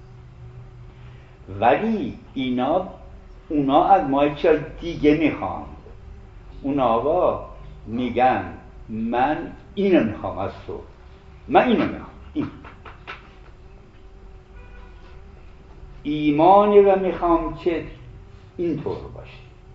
[SPEAKER 2] ولی اینا اونا از ما چرا دیگه میخوان. اونا آقا میگن من اینو میخوام از تو، من اینو میخوام، این ایمانی رو میخوام که اینطور باشه.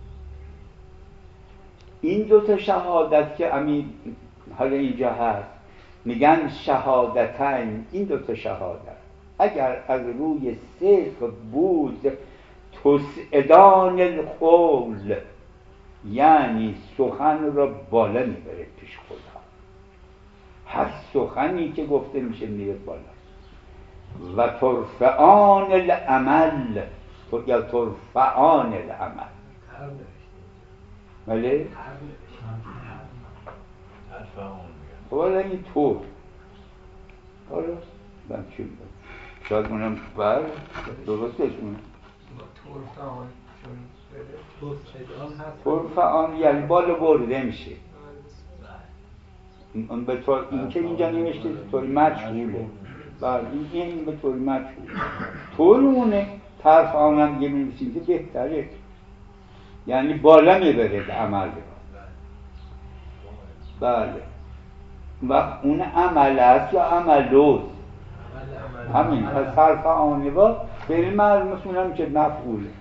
[SPEAKER 2] این دوتا شهادت که امیر حالا اینجا هست میگن شهادتین، این دوتا شهادت اگر از روی صدق بود تسعدان القول، یعنی سخن را بالا میبره پیش خدا. هر سخنی که گفته میشه میره بالا. و ترفعان العمل، یا ترفعان العمل. بله؟ حالا این طور حالا من چی میگم شاید اونم بر درستش اونم ترفعان یعنی بالا برده میشه. اون به طور این که اینجا نوشته طوری مجهوله، بله این این به طوری مجهوله. طور اونه ترفعان هم یه می‌نویسیم که بهتره، یعنی بالا میبره به عمل. بله و اون عمل است یا عملوز همین پس حرف آنه با بری معلوم اونم که مفعوله.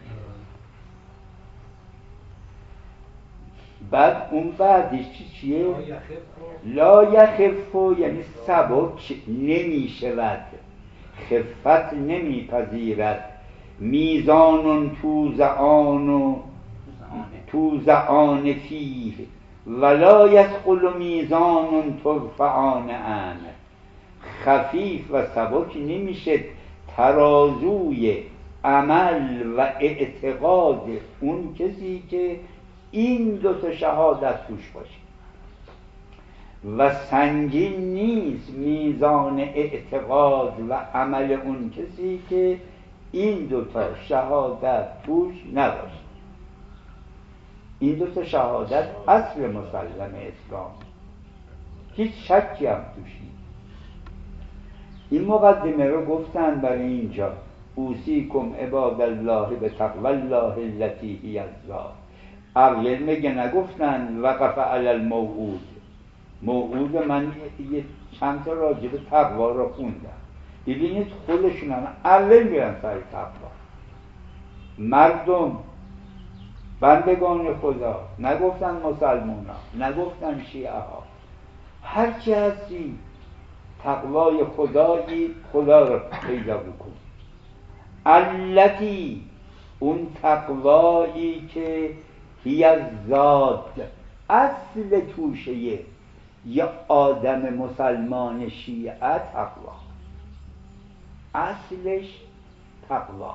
[SPEAKER 2] بعد اون بعدش چی چیه؟ لا یخفو یعنی سبک نمی شود، خفت نمی پذیرد. میزان توزعان و توزعان فیه ولا یثقل میزان ترفعان عنه. خفیف و سبک نمیشه ترازوی عمل و اعتقاد اون کسی که این دو تا شهادت توش باشه، و سنگین نیست میزان اعتقاد و عمل اون کسی که این دو تا شهادت توش نباشه. این دو تا شهادت اصل مسلم اسلام، هیچ شکی هم توش نیست. این مقدمه رو گفتن برای اینجا اوصیکم عباد الله به تقوی الله التی هی الزاد. اول میگه نگفتن وقف علی الموعود، موعود من یه چند تا راجب تقوا رو خوندم. ببینید خودشون هم اول میرن سر تقوا. مردم بندگان خدا، نگفتن مسلمان ها، نگفتن شیعه ها، هرچی هستی تقوای خدایی خدا رو پیدا بکن. التی اون تقوایی که هی الذات اصل توشه یا آدم مسلمان شیعه تقوا، اصلش تقوا،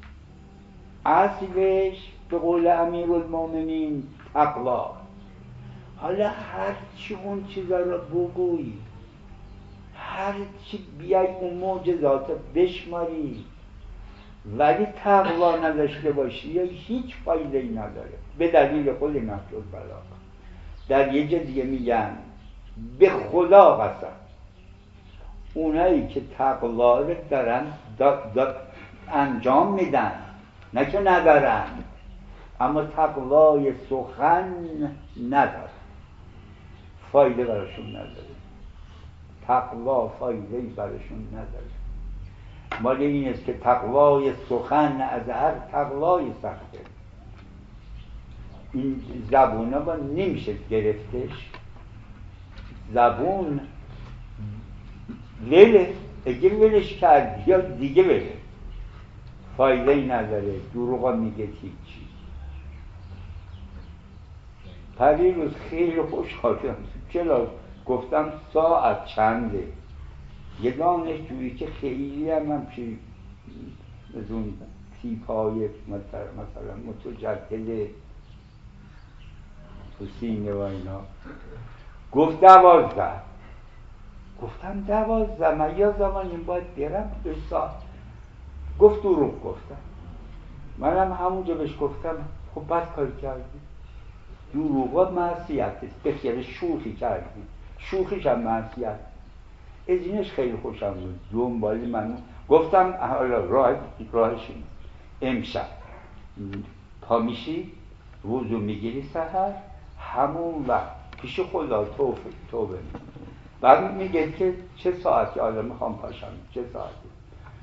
[SPEAKER 2] اصلش به قول امیرالمومنین تقوا. حالا هر چی اون چیزا رو بگویی، هر چی بیای اون معجزات بشماری، ولی تقوا نداشته باشی یا هیچ فایده‌ای نداره. به دلیل خود نهج البلاغه در یه جا دیگه میگن به خدا قسم اونایی که تقوا رو دارن دا دا انجام میدن، نه که ندارن، اما تقوای سخن نداره، فایده براشون نداره، تقوا فایده‌ای براشون نداره. مال این است که تقوای سخن از هر تقوای سخته. این زبون ها با نمیشه گرفتش. زبون وله، اگه ولش کردی یا دیگه وله، فایده ای نداره، دروغا میگه هیچی. پری روز خیلی خوشحال شدم، چرا گفتم ساعت چنده، یه دانشجویی که خیلی هم همچی از اون تیپای مثلا متجدد تو سینه و اینا. گفت دوازده. گفتم دوازده من یا زمانیم باید برم دو ساعت. گفت دروغ گفتم. منم همونجا بهش گفتم خب بد کاری کردی، دروغ معصیت است، به خیال شوخی کردی، شوخیش هم معصیت. از اینش خیلی خوشم بود، دنبالی منو. گفتم حالا راه راهش اینه، امشب پا میشی وضو میگیری سحر، همون وقت پیش خدا توبه توبه میکنی. بعد میگه که چه ساعتی حالا میخوام پاشم، چه ساعتی؟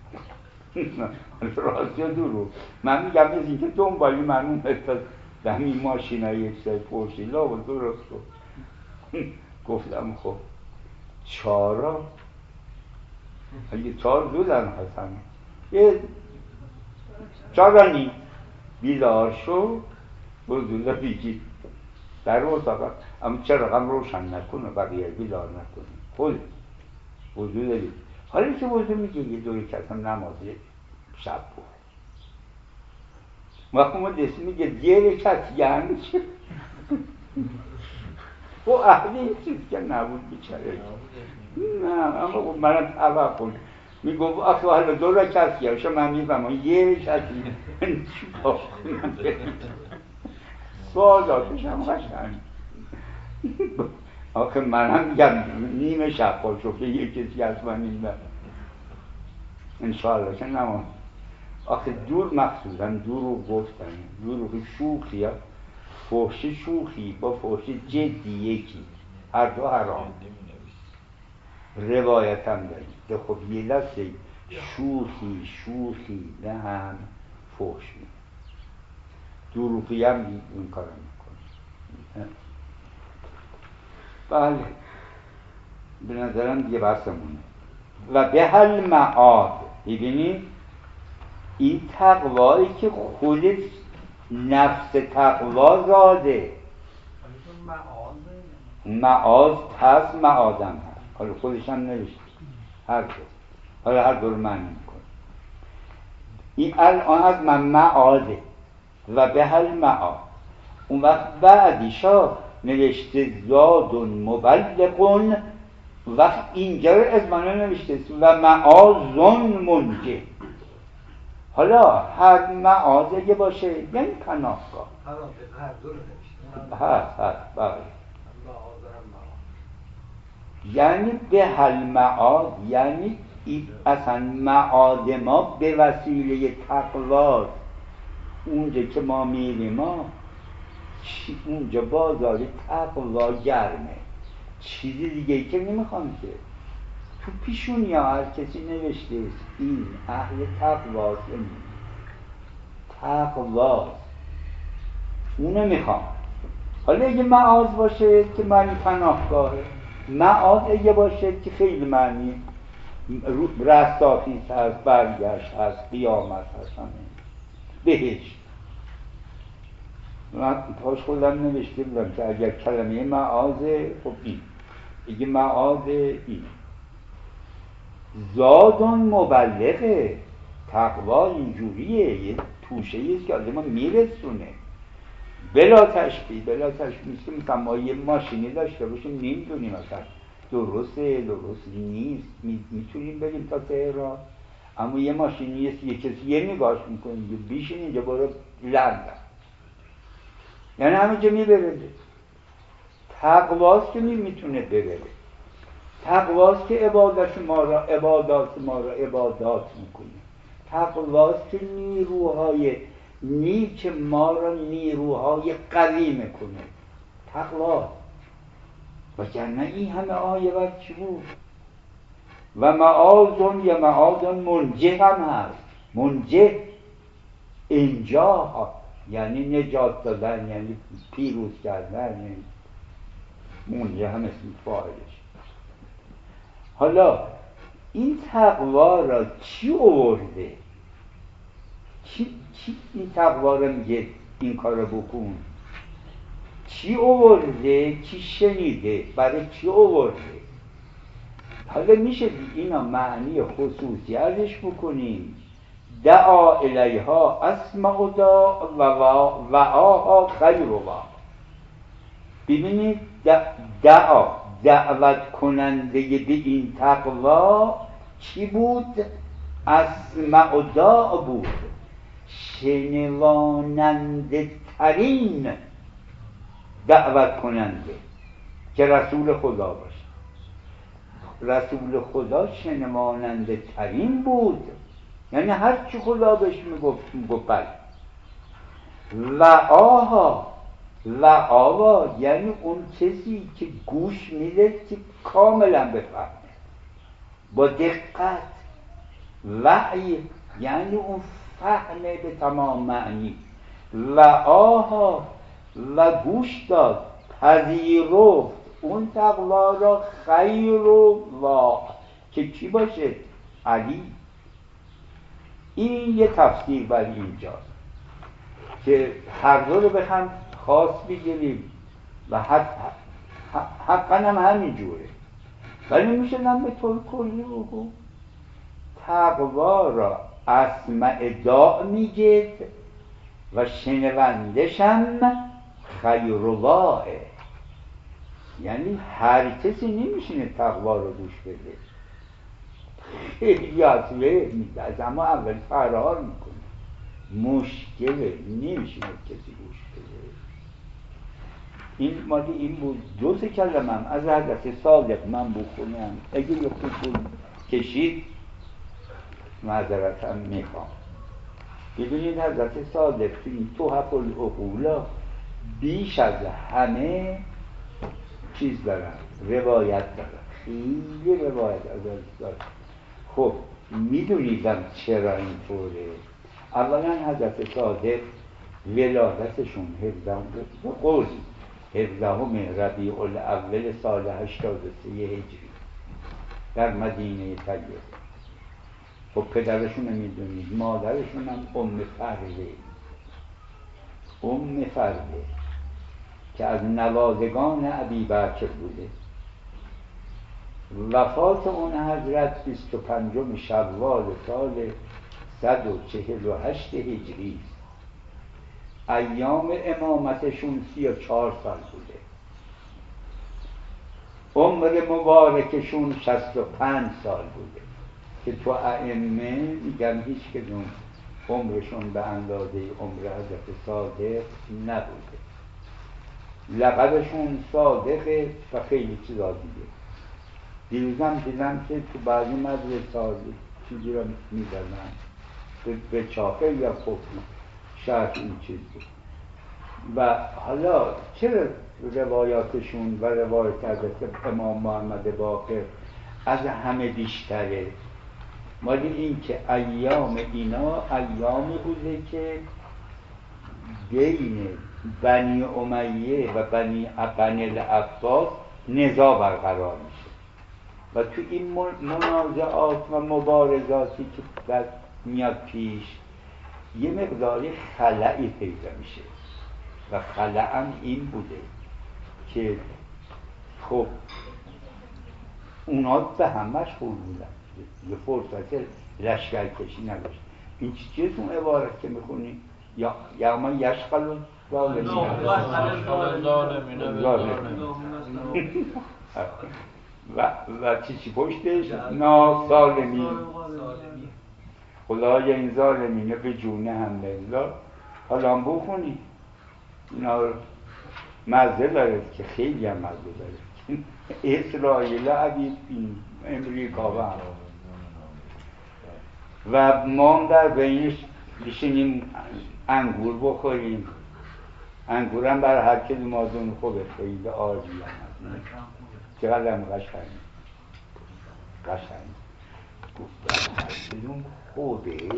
[SPEAKER 2] راست یا دروغ؟ من میگم از اینکه دنبالی منو مثل دمی ماشینای یک سای پرشی لا و درست کن. گفتم خب چارا اگه چار زودن هستن یه چارا نیم بیدار شو بزرده بگید در اتاق، اما چرا رقم روشن نکنه بقیه بیدار نکنه خود وضو دارید. حالا که وضو میگه یه دوری کسم نمازه شب بود وقت ما دستی میگه دیره کس یعنی چه؟ و اهلی این چیز که نبود بیچاره. نه اما منم توقع کن میگو آخه حالا دو را کس یه شما من میفهم یه کسی چی با کنم سوالاتش هم قشنگ. آخه منم میگم نیمه شب پا شد که یه کسی از من این انشاءالله که نمان. آخه دور مخصوصا دروغ گفتن، دروغ شوخی ها، فحش شوخی با فحش جدی یکی، هر دو حرام. روایت هم داریم که خب یه لحظه شوخی شوخی نه هم فحش می دروغی هم این کار میکنه. بله به نظرم دیگه بحثمونه. و به هل معاد، ببینید این تقوایی که خود نفس تقوا زاده، معاذ هست معادم هست، حالا خودش هم نوشته هر دو، حالا هر دو رو معنی میکنه. این الان از من معاده و به هل معاد. اون وقت بعدیشا نوشته زادون مبلغون، وقت اینجا رو از من نوشته و معاذون منجه. حالا هر معاذ اگه باشه یعنی پناهگاه
[SPEAKER 3] هر دو رو نوشته
[SPEAKER 2] هست هست بله. یعنی به هل معاد یعنی اصلا معاد ما به وسیله تقواست. اونجا که ما میریم ما اونجا بازار تقوا گرمه، چیزی دیگه ای که نمیخوام که تو پیشونی ها هر کسی نوشته این اهل تقواست، تقواست اونو میخوام. حالا اگه معاذ باشه که معنی پناهگاهه، معاذ اگه باشه که خیلی معنی رستاخیز هست، برگشت هست، قیامت هست، همه بهشت. من پاش خودم نوشته بودم که اگر کلمه معاذ خب این اگه معاذ این زادون مبلغه، تقوا اینجوریه یه توشه ایست که آدم میرسونه بلا تشبیه. بلا تشبیه نیست که مثلا ما یه ماشینی داشته باشیم نمیدونیم مثلا درسته درست نیست، میتونیم بریم تا تهران، اما یه ماشینی است یه کسی یه نگاش میکنیم یه بیشین اینجا برو لندن، یعنی همه جا میبره. تقواست که میتونه ببره، تقواست که عبادت ما را عبادات ما را عبادات میکنه، تقواست که نیروهای نیک ما را نیروهای قوی میکنه، تقواست. وگرنه این همه آیه وقت چی بود؟ و معاذون یا معاذون منجه هم هست، منجه انجا یعنی نجات دادن، یعنی پیروز کردن، یعنی منجه هم اسم فاعلش. حالا این تقوا را چی آورده؟ چی, چی این تقوا را میگه این کار را بکن؟ چی آورده؟ چی شنیده؟ برای چی آورده؟ حالا میشه اینا معنی خصوصی ازش بکنیم، دعا الیها اسمع و دا و وعاها خیر و وا. ببینید دعا دعوت کننده به این تقوا چی بود؟ اسمع و دا بود، شنواننده ترین دعوت کننده که رسول خدا باشه. رسول خدا شنواننده ترین بود، یعنی هر چی خدا بهش میگفت میگفت بله. وعاها، وعا یعنی اون کسی که گوش میده که کاملا بفهمه با دقت. وعی یعنی اون فهمه به تمام معنی. وعاها و گوش داد، پذیرفت اون تقوا را خیر و وا، که کی باشه؟ علی. این یه تفسیر بر اینجاست که هر دو رو بخوام خاص بگیریم و حقا هم همین جوره، ولی میشه من به طور کلی بگو تقوا را اسمع داع میگید و شنوندشم خیر و واه. یعنی هر کسی نمیشینه تقوا رو گوش بده، خیلی از وهم از اما اول فرار میکنه، مشکله، نمیشینه کسی گوش بده. این مالی این بود. دو سه کلمه هم از حضرت صادق من بخونم اگه یه خود کشید معذرت هم میخوام. ببینید حضرت صادق تو این تحف العقولا بیش از همه چیز دارن، روایت دارن، خیلی روایت ازش دارن. خب میدونیدم چرا اینطوره. اولا حضرت صادق ولادتشون هفدهم به قول هفدهم ربیع الاول سال هشتاد و سه هجری در مدینه طیبه. خب پدرشون میدونید، مادرشون هم ام فرده، ام فرده که از نوازگان ابیبکر بوده. وفات اون حضرت بیست و پنجم شوال سال صد و چهل و هشت هجری است. ایام امامتشون سی و چهار سال بوده. عمر مبارکشون شصت و پنج سال بوده که تو ائمه میگن هیچ کدوم عمرشون به اندازه عمر حضرت صادق نبوده. لقبشون صادقه و خیلی چیزا دیگه. دیروزم دیدم که تو بعضی مدرسه‌ها چیزی را می‌دادن به چاقه یا کفی شرط این چیز بود. و حالا چرا روایاتشون و روایت حضرت امام محمد باقر از همه بیشتره؟ مالی این که ایام اینا ایامی بوده که بین بنی امیه و بنی بنی العباس نزاع برقرار میشه و تو این منازعات و مبارزاتی که در میاد پیش یه مقداری خلأی پیدا میشه و خلأ هم این بوده که خب اونا به هم مشغول بودن، یه فرصت لشکرکشی نداشت. این چیز اون عبارت که میخونی یا یا ما یشغل ظالمین و و چی چی پشتش نا ظالمین خدای این ظالمینه به جونه هم بالله. حالا هم بخونی اینا مزه داره که خیلی هم مزه داره. اسرائیل عبید امریکا و هم و ما هم در بینش بشینیم انگور بخوریم. انگورم بر هر که مازون خوبه، خیلی عالی هم چقدر هم قشنگ قشنگ گفتم هر کدوم خوبه.
[SPEAKER 3] یه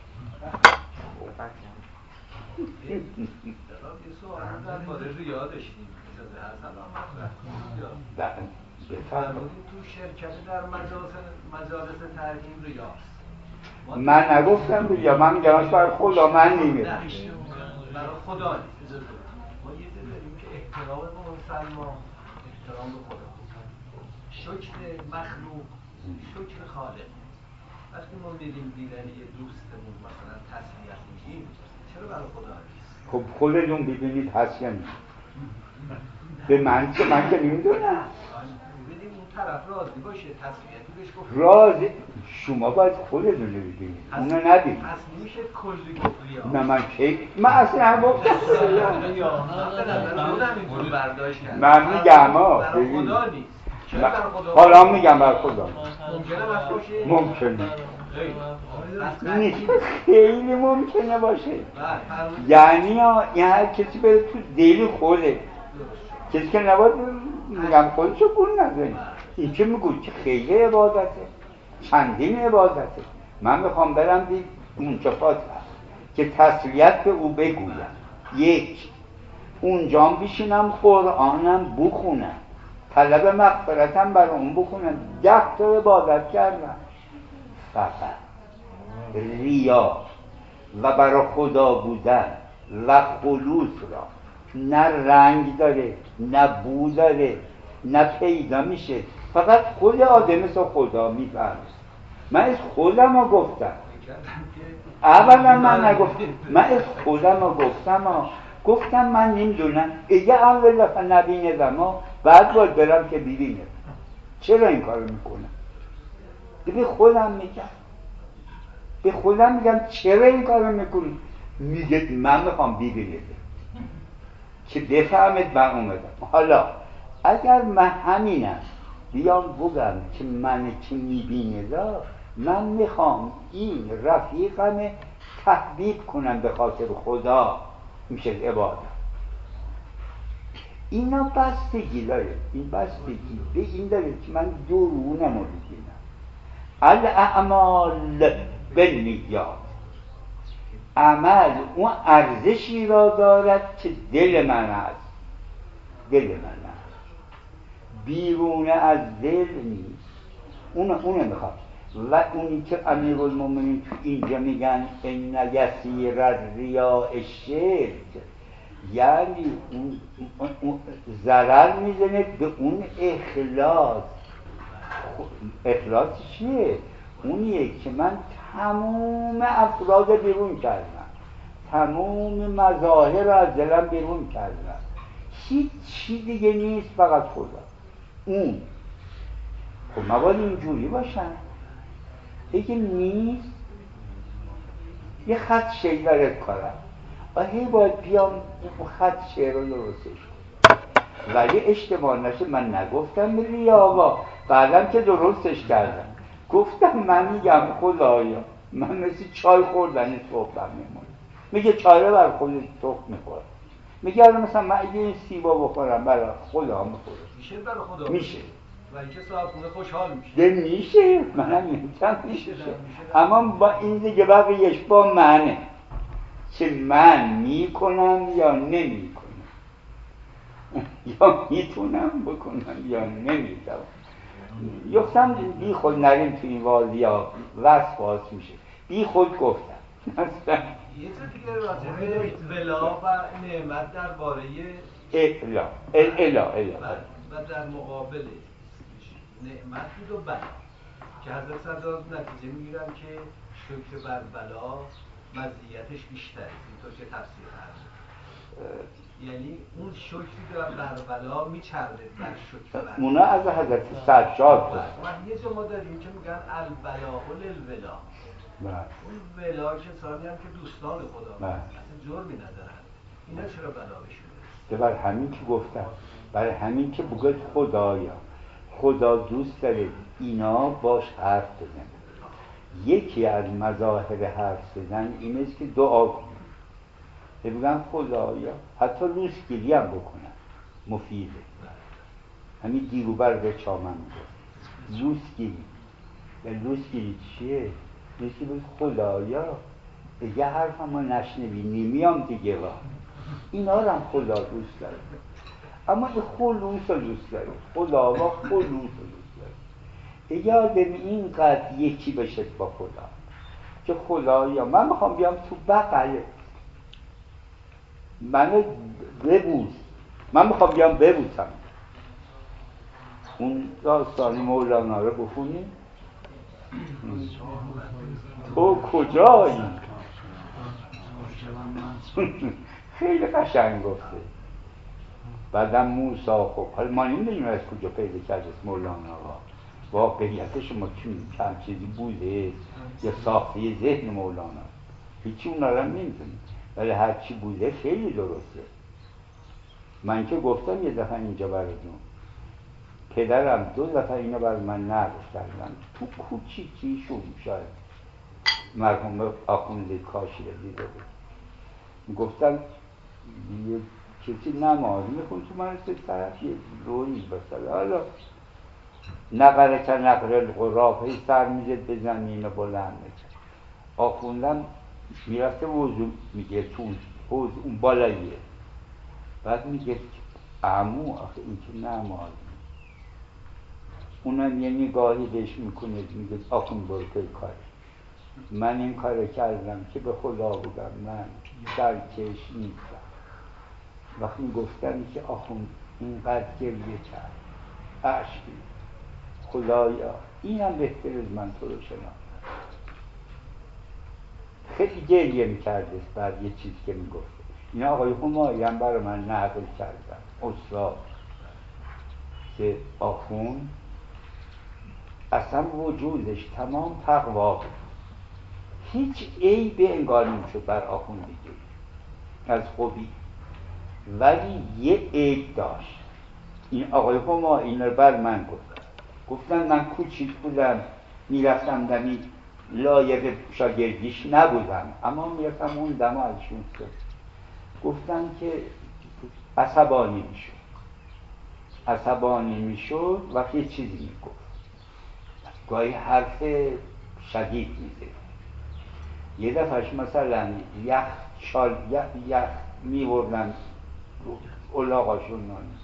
[SPEAKER 3] سوال در باره ریا داشتیم اجازه هست الان بفرمایید. تو شرکت در مجالس ترحیم ریاست.
[SPEAKER 2] من نگفتم ریا، من میگم برای خدا من نمیگم
[SPEAKER 3] برای خدا نیست. ما یه جا داریم که احترام به مسلمان، احترام به خدا، شکر مخلوق، شکر خالق. وقتی ما میریم دیدن یه دوستمون مثلا تسلیت میگیم چرا برای خدا نیست؟
[SPEAKER 2] خب خودتون بدونید هست یا نیست؟ به من چه؟ من که نمیدونم.
[SPEAKER 3] ببینیم اون طرف راضی باشه، تسلیتی بهش گفت
[SPEAKER 2] راضی؟ شما باید خودتون رو بدونید، اونو ندید.
[SPEAKER 3] پس نمیشه کلی گفتی ها.
[SPEAKER 2] نه من که من اصلا هم گفتم من میگم ها
[SPEAKER 3] برای خدا نیست. چرا برای خدا؟
[SPEAKER 2] حالا میگم برای خدا
[SPEAKER 3] ممکنه بس باشه؟
[SPEAKER 2] ممکنه
[SPEAKER 3] نیست.
[SPEAKER 2] خیلی ممکنه باشه. یعنی این هر کسی بره تو دل خوده، کسی که نباید میگم خودشو گول نزنی. این که میگو که خیلی عبادته، چندین عبادته. من میخوام برم دید منتفات هست که تسلیت به او بگویم. یک، اونجا بشینم قرآنم بخونم، طلب مغفرتم برای اون بخونم. ده تا عبادت کردم، فقط ریا و برای خدا بودن و خلوص را نه رنگ داره نه بو داره نه پیدا میشه، فقط خود آدم سو خدا میفهمه. من از خودم رو گفتم، اولا من نگفتم، من از خودم رو گفتم ها. گفتم من نمیدونم اگه اول دفعه نبینه ما بعد باید برم که ببینه. چرا این کارو میکنم؟ به خودم میگم به خودم میگم چرا این کارو میکنی؟ میگه من میخوام ببینه که بفهمید من اومدم. حالا اگر من همینم بیام بگم که من که میبینه دا من میخوام این رفیقم تحبیب کنم به خاطر خدا، میشه عبادت. اینا بستگی داره، این بستگی به این داره که من درونم رو ببینم. الاعمال بالنیات، عمل اون ارزشی را دارد که دل من هست، دل من هست، بیرون از دل نیست. اون اون میخواد. و اونی که امیرالمومنین تو اینجا میگن ان یسیر الریا الشرک، یعنی اون, اون, اون ضرر میزنه به اون اخلاص. اخلاص چیه؟ اونیه که من تمام افراد بیرون کردم، تمام مظاهر از دلم بیرون کردم، هیچ چی دیگه نیست فقط خدا. اون خب مباید اینجوری باشن. دیگه نیست یه خط شعر داره کارم آهی باید بیام اون خط شعر رو درستش کنم، ولی اشتباه نشه. من نگفتم ریاوا، بعدم که درستش کردم گفتم من میگم خدایا من مثل چای خوردن صبحم میمونه. میگه چای رو بر خود تخم میخوره. میگه الان مثلا من اگه این سیبا بخورم برای خدا میخوره،
[SPEAKER 3] میشه برای خدا
[SPEAKER 2] میشه
[SPEAKER 3] و اینکه صاحبونه خوشحال میشه.
[SPEAKER 2] ده میشه، منم میگم میشه، اما با این دیگه بقیهش با منه که من میکنم یا نمیکنم، یا میتونم بکنم یا نمیتونم. یفتم بی خود نریم تو این وادی ها وسواس میشه. بی خود گفتم
[SPEAKER 3] یه چیز دیگه راجع به ولا و نعمت درباره
[SPEAKER 2] الا الا الا
[SPEAKER 3] و در مقابل نعمت بود و بلا که حضرت صدر نتیجه میگیرن که شکر بر بلا مزیتش بیشتره، اینطور که تفسیر هست. یعنی اون شکری که بر بلا میچرده بر شکر بر
[SPEAKER 2] اونا از حضرت سجاد بود.
[SPEAKER 3] و یه جا ما داریم که میگن البلا للولا، اون ولا کسانی هم که دوستان خدا اصلا جرمی ندارن، اینا چرا بلا بشونه؟
[SPEAKER 2] برای همین که گفتم، برای همین که بگید خدایا خدا دوست داره اینا باش حرف بزن. یکی از مظاهر حرف بزن این است که دعا کنن، بگن خدایا، حتی لوسگیری هم بکنن مفیده. همین دیروبر به چامن میگه لوسگیری. لوسگیری چیه؟ لوسگیری بگه خدایا دیگه حرف ما نشنوی نمیام دیگه با اینا رو هم خدا دوست داره، اما این خلوص رو دوست داره. خدا و خلوص رو دوست داره. دیگه آدم اینقدر یکی بشه با خدا که خدایا من میخوام بیام تو بغل منو ببوس، من میخوام بیام ببوسم. اون داستانی مولانا رو بخونیم تو کجایی؟ خیلی قشنگ گفته. بعدم موسی خب حالا ما نمیدونیم از کجا پیدا کرده مولانا واقعیتش ما چون کم چیزی بوده یا ساخته ذهن مولانا هیچی اونا رو نمیدونیم، ولی هرچی بوده خیلی درسته. من که گفتم یه دفعه اینجا براتون، پدرم دو دفعه اینو برای من نقل کردن تو کوچیکیشون، شاید مرحوم آخوند کاشی رو دیده بود، گفتم یه کسی نماز میخون تو من سه طرف یه روی بسید، حالا نقره که نقره الغراب هی سر میزد به زمین بلند میکرد. آخوندم میرفته وضو میگه تو حوض اون بالاییه، بعد میگه عمو آخه این که نماز، اونم یه نگاهی بهش میکنه میگه آخوند برو پی کار. من این کار کردم که به خدا بودم من سرکش نیستم. وقتی گفتم که آخوند اینقدر گریه کرد عشقی، خدایا اینم بهتر از من تو رو شناختم. خیلی گریه میکرده بعد یه چیزی که میگفت. این آقای همایی هم برای من نقل کردن استاد که آخوند اصلا وجودش تمام تقوا بود، هیچ عیب انگار نمیشد بر آخوند دیگه از خوبی، ولی یه عیب داشت. این آقای همایی این رو بر من گفت. گفتن من کوچیک بودم میرفتم دمی لایق شاگردیش نبودم، اما میرفتم اون دم ازشون سر. گفتن که عصبانی میشد عصبانی میشد وقتی یه چیزی میگفت، گاهی حرف شدید میزد. یه دفعش مثلا یخ شال یخ, یخ میوردن الاغاشون نانی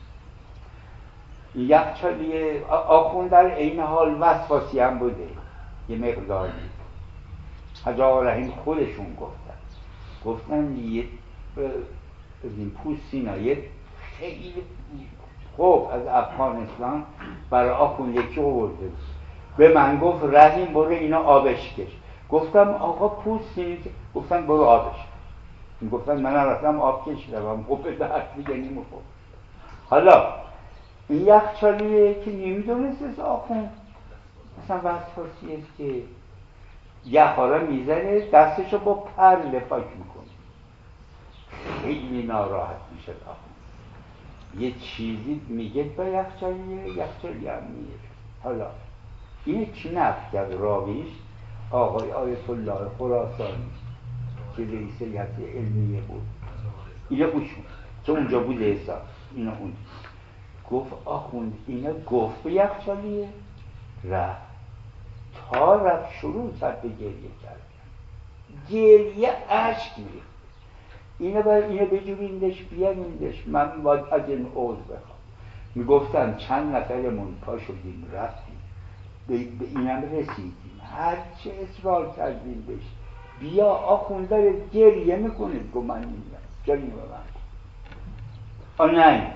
[SPEAKER 2] یخچالی آخوند در این حال وسواسی هم بوده یه مقداری. حاج آقا رحیم خودشون گفتن گفتن یه این پوستینا یه خیلی خوب از افغانستان برای آخوند یکی آورده، به من گفت رحیم برو اینا آبش کش. گفتم آقا پوستینی، گفتن برو آبش کش. گفتن من رفتم آب کشیدم، خب به درد دیگه نمیخورد. حالا این یخچالیه که نمیدونست از آخوند مثلا وسواسی است که یخ را میزنه دستشو با پرله پاک میکنه، خیلی ناراحت میشه آخوند. یه چیزی میگه با یخچالیه، یخچالی هم میگه. حالا اینه چی نفت کرد راویش آقای آیت الله خراسانی که رئیس هیئت علمیه بود، اینه اوشون که اونجا بود حساب اینه اون گفت آخوند اینه گفت به یخچالیه، رفت تا رفت شروع کرد به گریه کرد، گریه عشق میریخت. اینه باید اینه بجوریندش بیاریندش، من باید از این عوض بخوام. میگفتن چند نفرمون پا شدیم رفتیم به, به اینم رسیدیم، هرچه اصرار کردیم بهش بیا آخوند داره گریه میکنه، گو من نمیام جایی ببند آه نه.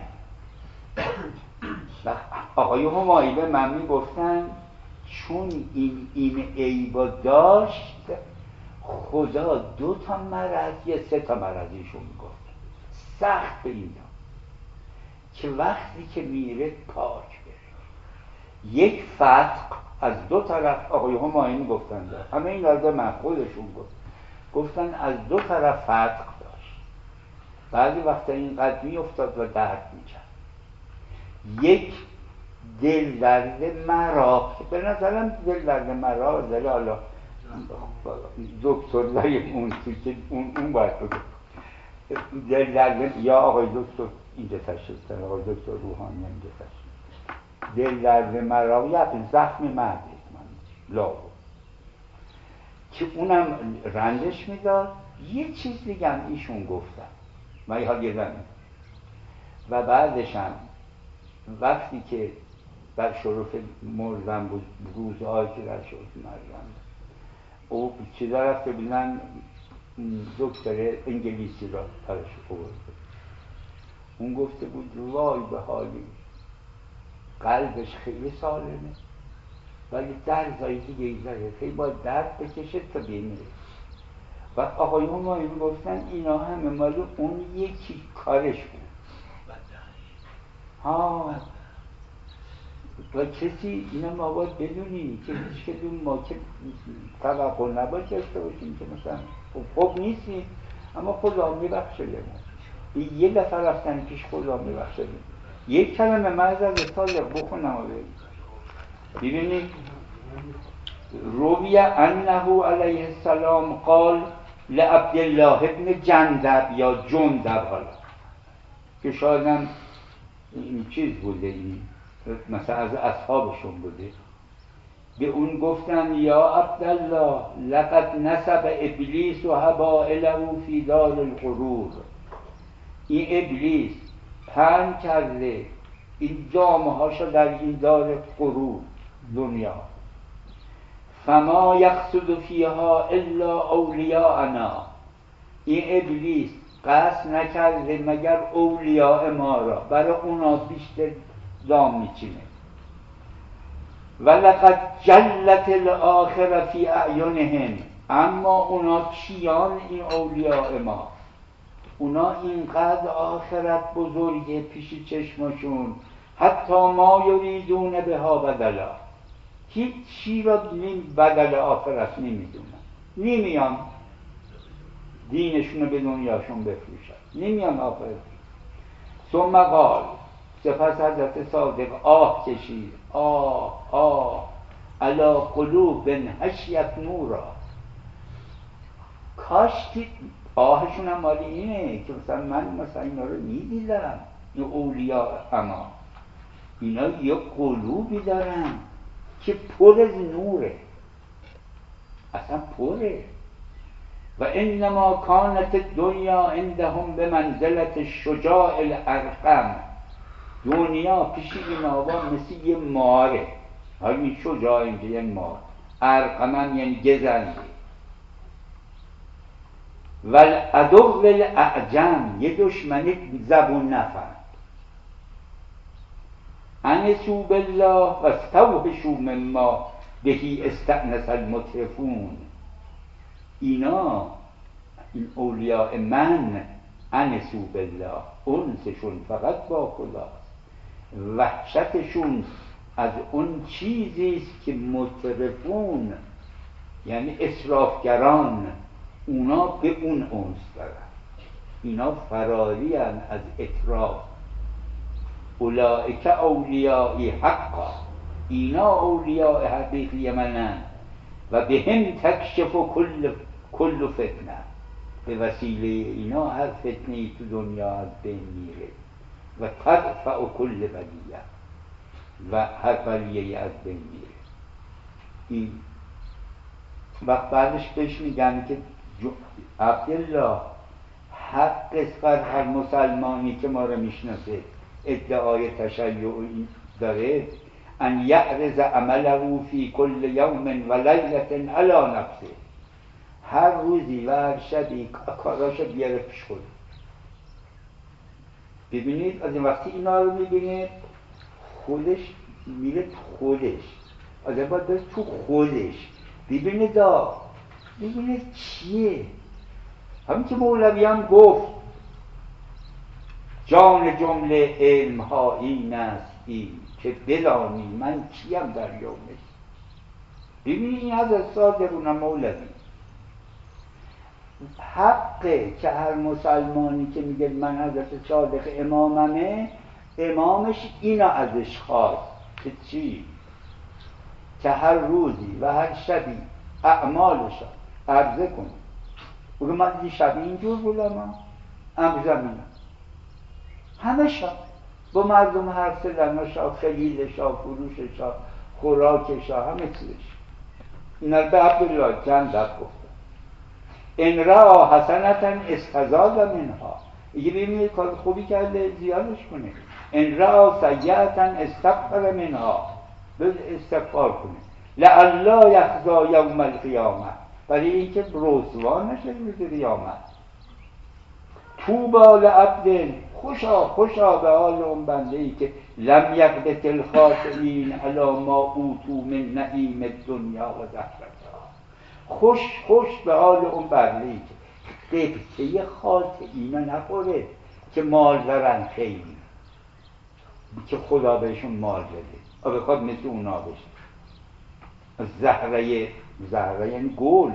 [SPEAKER 2] آقای همایی به من میگفتن چون این این عیبا داشت خدا دو تا مرض یا سه تا مرضیشون میگفت سخت به اینا که وقتی که میره پاک بره. یک فتق از دو طرف آقای همایی میگفتن داشت، همه این از من خودشون گفت گفتن از دو طرف فتق داشت. بعضی وقتا اینقدر میافتاد و درد میکرد. یک دل درد مرا، به نظرم دل درد مرا داره، حالا دکتر داریم اون توی که اون, اون باید بگه دل درد، یا آقای دکتر اینجا تشخیص آقای دکتر روحانی اینجا تشخیص دل درد مرا یا زخم مرده من لاغو که اونم رنجش میداد. یه چیز دیگه هم ایشون گفتن من یاد یادم و بعدش هم وقتی که بر شرف مردن بود روزهایی که در شرف مردن او چیزا رفته بودن دکتر انگلیسی را پرش آورده، اون گفته بود وای به حالی قلبش خیلی سالمه ولی درزایی دیگه ای داره، خیلی باید درد بکشه تا بمیره. و آقایون ما این گفتن اینا همه مال اون یکی کارش بود. ها و کسی اینا ما باید بدونی که هیچ کدوم ما که توقع نباید داشته باشیم که مثلا خوب نیستیم اما خدا میبخشه ما. یه دفعه رفتن پیش خدا میبخشه. یک کلمه من از صادق بخونم و ببینید روی انه علیه السلام قال لعبدالله ابن جندب یا جندب، حالا که شاید هم این چیز بوده، این مثلا از اصحابشون بوده، به اون گفتن یا عبدالله لقد نسب ابلیس و حبائله فی دار الغرور. این ابلیس پهن کرده این جامعه هاشو در این دار غرور دنیا. فما یقصد فیها الا اولیاءنا. این ابلیس قصد نکرده مگر اولیاء ما را، برای اونا بیشتر دام میچینه. ولقد جلت الاخره فی اعینهم. اما اونا کیان این اولیاء ما؟ اونا اینقدر آخرت بزرگه پیش چشمشون حتی ما یریدون بها بدلا. هیچ چی را بدل آخرت نمیدونن، نمیان دینشون رو به دنیاشون بفروشن، نمیان آخرت. ثم قال، سپس حضرت صادق آه کشید، آه آه علی قلوب حشیت نورا. کاش که آهشون هم مالی اینه که مثلا من مثلا اینا رو میدیدم، این اولیاء اما اینا یه قلوبی دارن که پر از نوره، اصلا پره. و انما کانت دنیا عندهم به منزلت الشجاع الارقم. دنیا پیش این آقا مثل یه ماره، حالا این شجاع اینجا یه مار، ارقم هم یعنی گزنده. و العدو الاعجم، یه دشمن زبون نفهم. انسوا بالله و استوحشوا مما بهی استأنس المترفون. اینا این اولیاء من انسوا بالله، انسشون فقط با خداست، وحشتشون از اون چیزیست که مترفون یعنی اسرافگران، اونا به اون انس دارن. اینا فراری هن از اطراف. اولئک اولیائی حقا، اینا اولیاء حقیقی منن. و به هم تکشف کل کل فتنه، به وسیله اینا هر فتنه تو دنیا از بین میره. و ترفع کل بلیه، و هر بلیه از بین میره. این وقت بعدش بهش میگن که عبدالله حق است بر هر مسلمانی که ما رو میشناسه ادعای تشیع داره ان یعرض عمله فی کل یوم و لیلة علی نفسه. هر روزی و هر شبی کاراشو بیاره پیش خود. ببینید از این وقتی اینا رو میبینه خودش میره تو خودش، از این باید باید تو خودش ببینه دا ببینه چیه. همین که مولوی هم گفت جان جمله علم ها این است این که بدانی من کیم در یومش. ببینی این از صادقون مولوی حقه که هر مسلمانی که میگه من حضرت صادق اماممه، امامش اینا ازش خواست که چی؟ که هر روزی و هر شبی اعمالش عرضه کنه. بگه من دی شبی اینجور بودم، ام زمینم همه شب با مردم حرف زدنشا، خلیلشا، فروششا، خوراکشا، همه چیزش. اینا به عبدالله جندب گفتن ان را حسنتا استزاد منها. اگه ببینید کار خوبی کرده زیادش کنه. ان را سیئتا استغفر منها، به استغفار کنه. لعلا یخزا یوم القیامه، برای اینکه رسوا نشه روز قیامت. طوبی لعبد، خوشا خوشا به حال اون بنده ای که لم یقبت الخاطئین علی ما اوتوا من نعیم الدنیا و زهرتها. خوش خوش به حال اون بنده ای که قبطه خاطئین نخوره که مال دارن خیلی، که خدا بهشون مال بده و بخواد مثل اونا بشه. زهره زهره یعنی گل.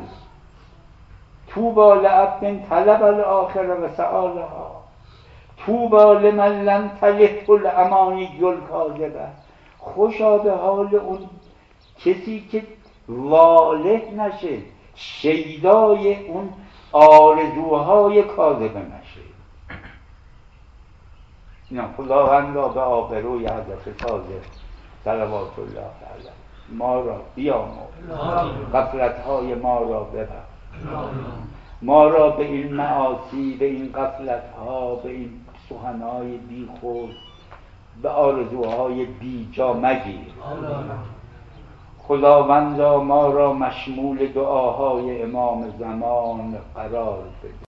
[SPEAKER 2] طوبی لعبد طلب الاخره و سآلها، طوبی لمن لم تلهه الامانی الکاذبه. خوشا به حال اون کسی که واله نشه، شیدای اون آرزوهای کاذبه نشه. نه خداوند را به آبروی حضرت صادق صلوات الله علیه ما را بیامرز، غفلت‌های ما را ببخش، ما را به این معاصی، به این غفلت‌ها، به این سخن‌های بی خود، به آرزوهای بی جا مگیر. خداوندا ما را مشمول دعاهای امام زمان قرار بده.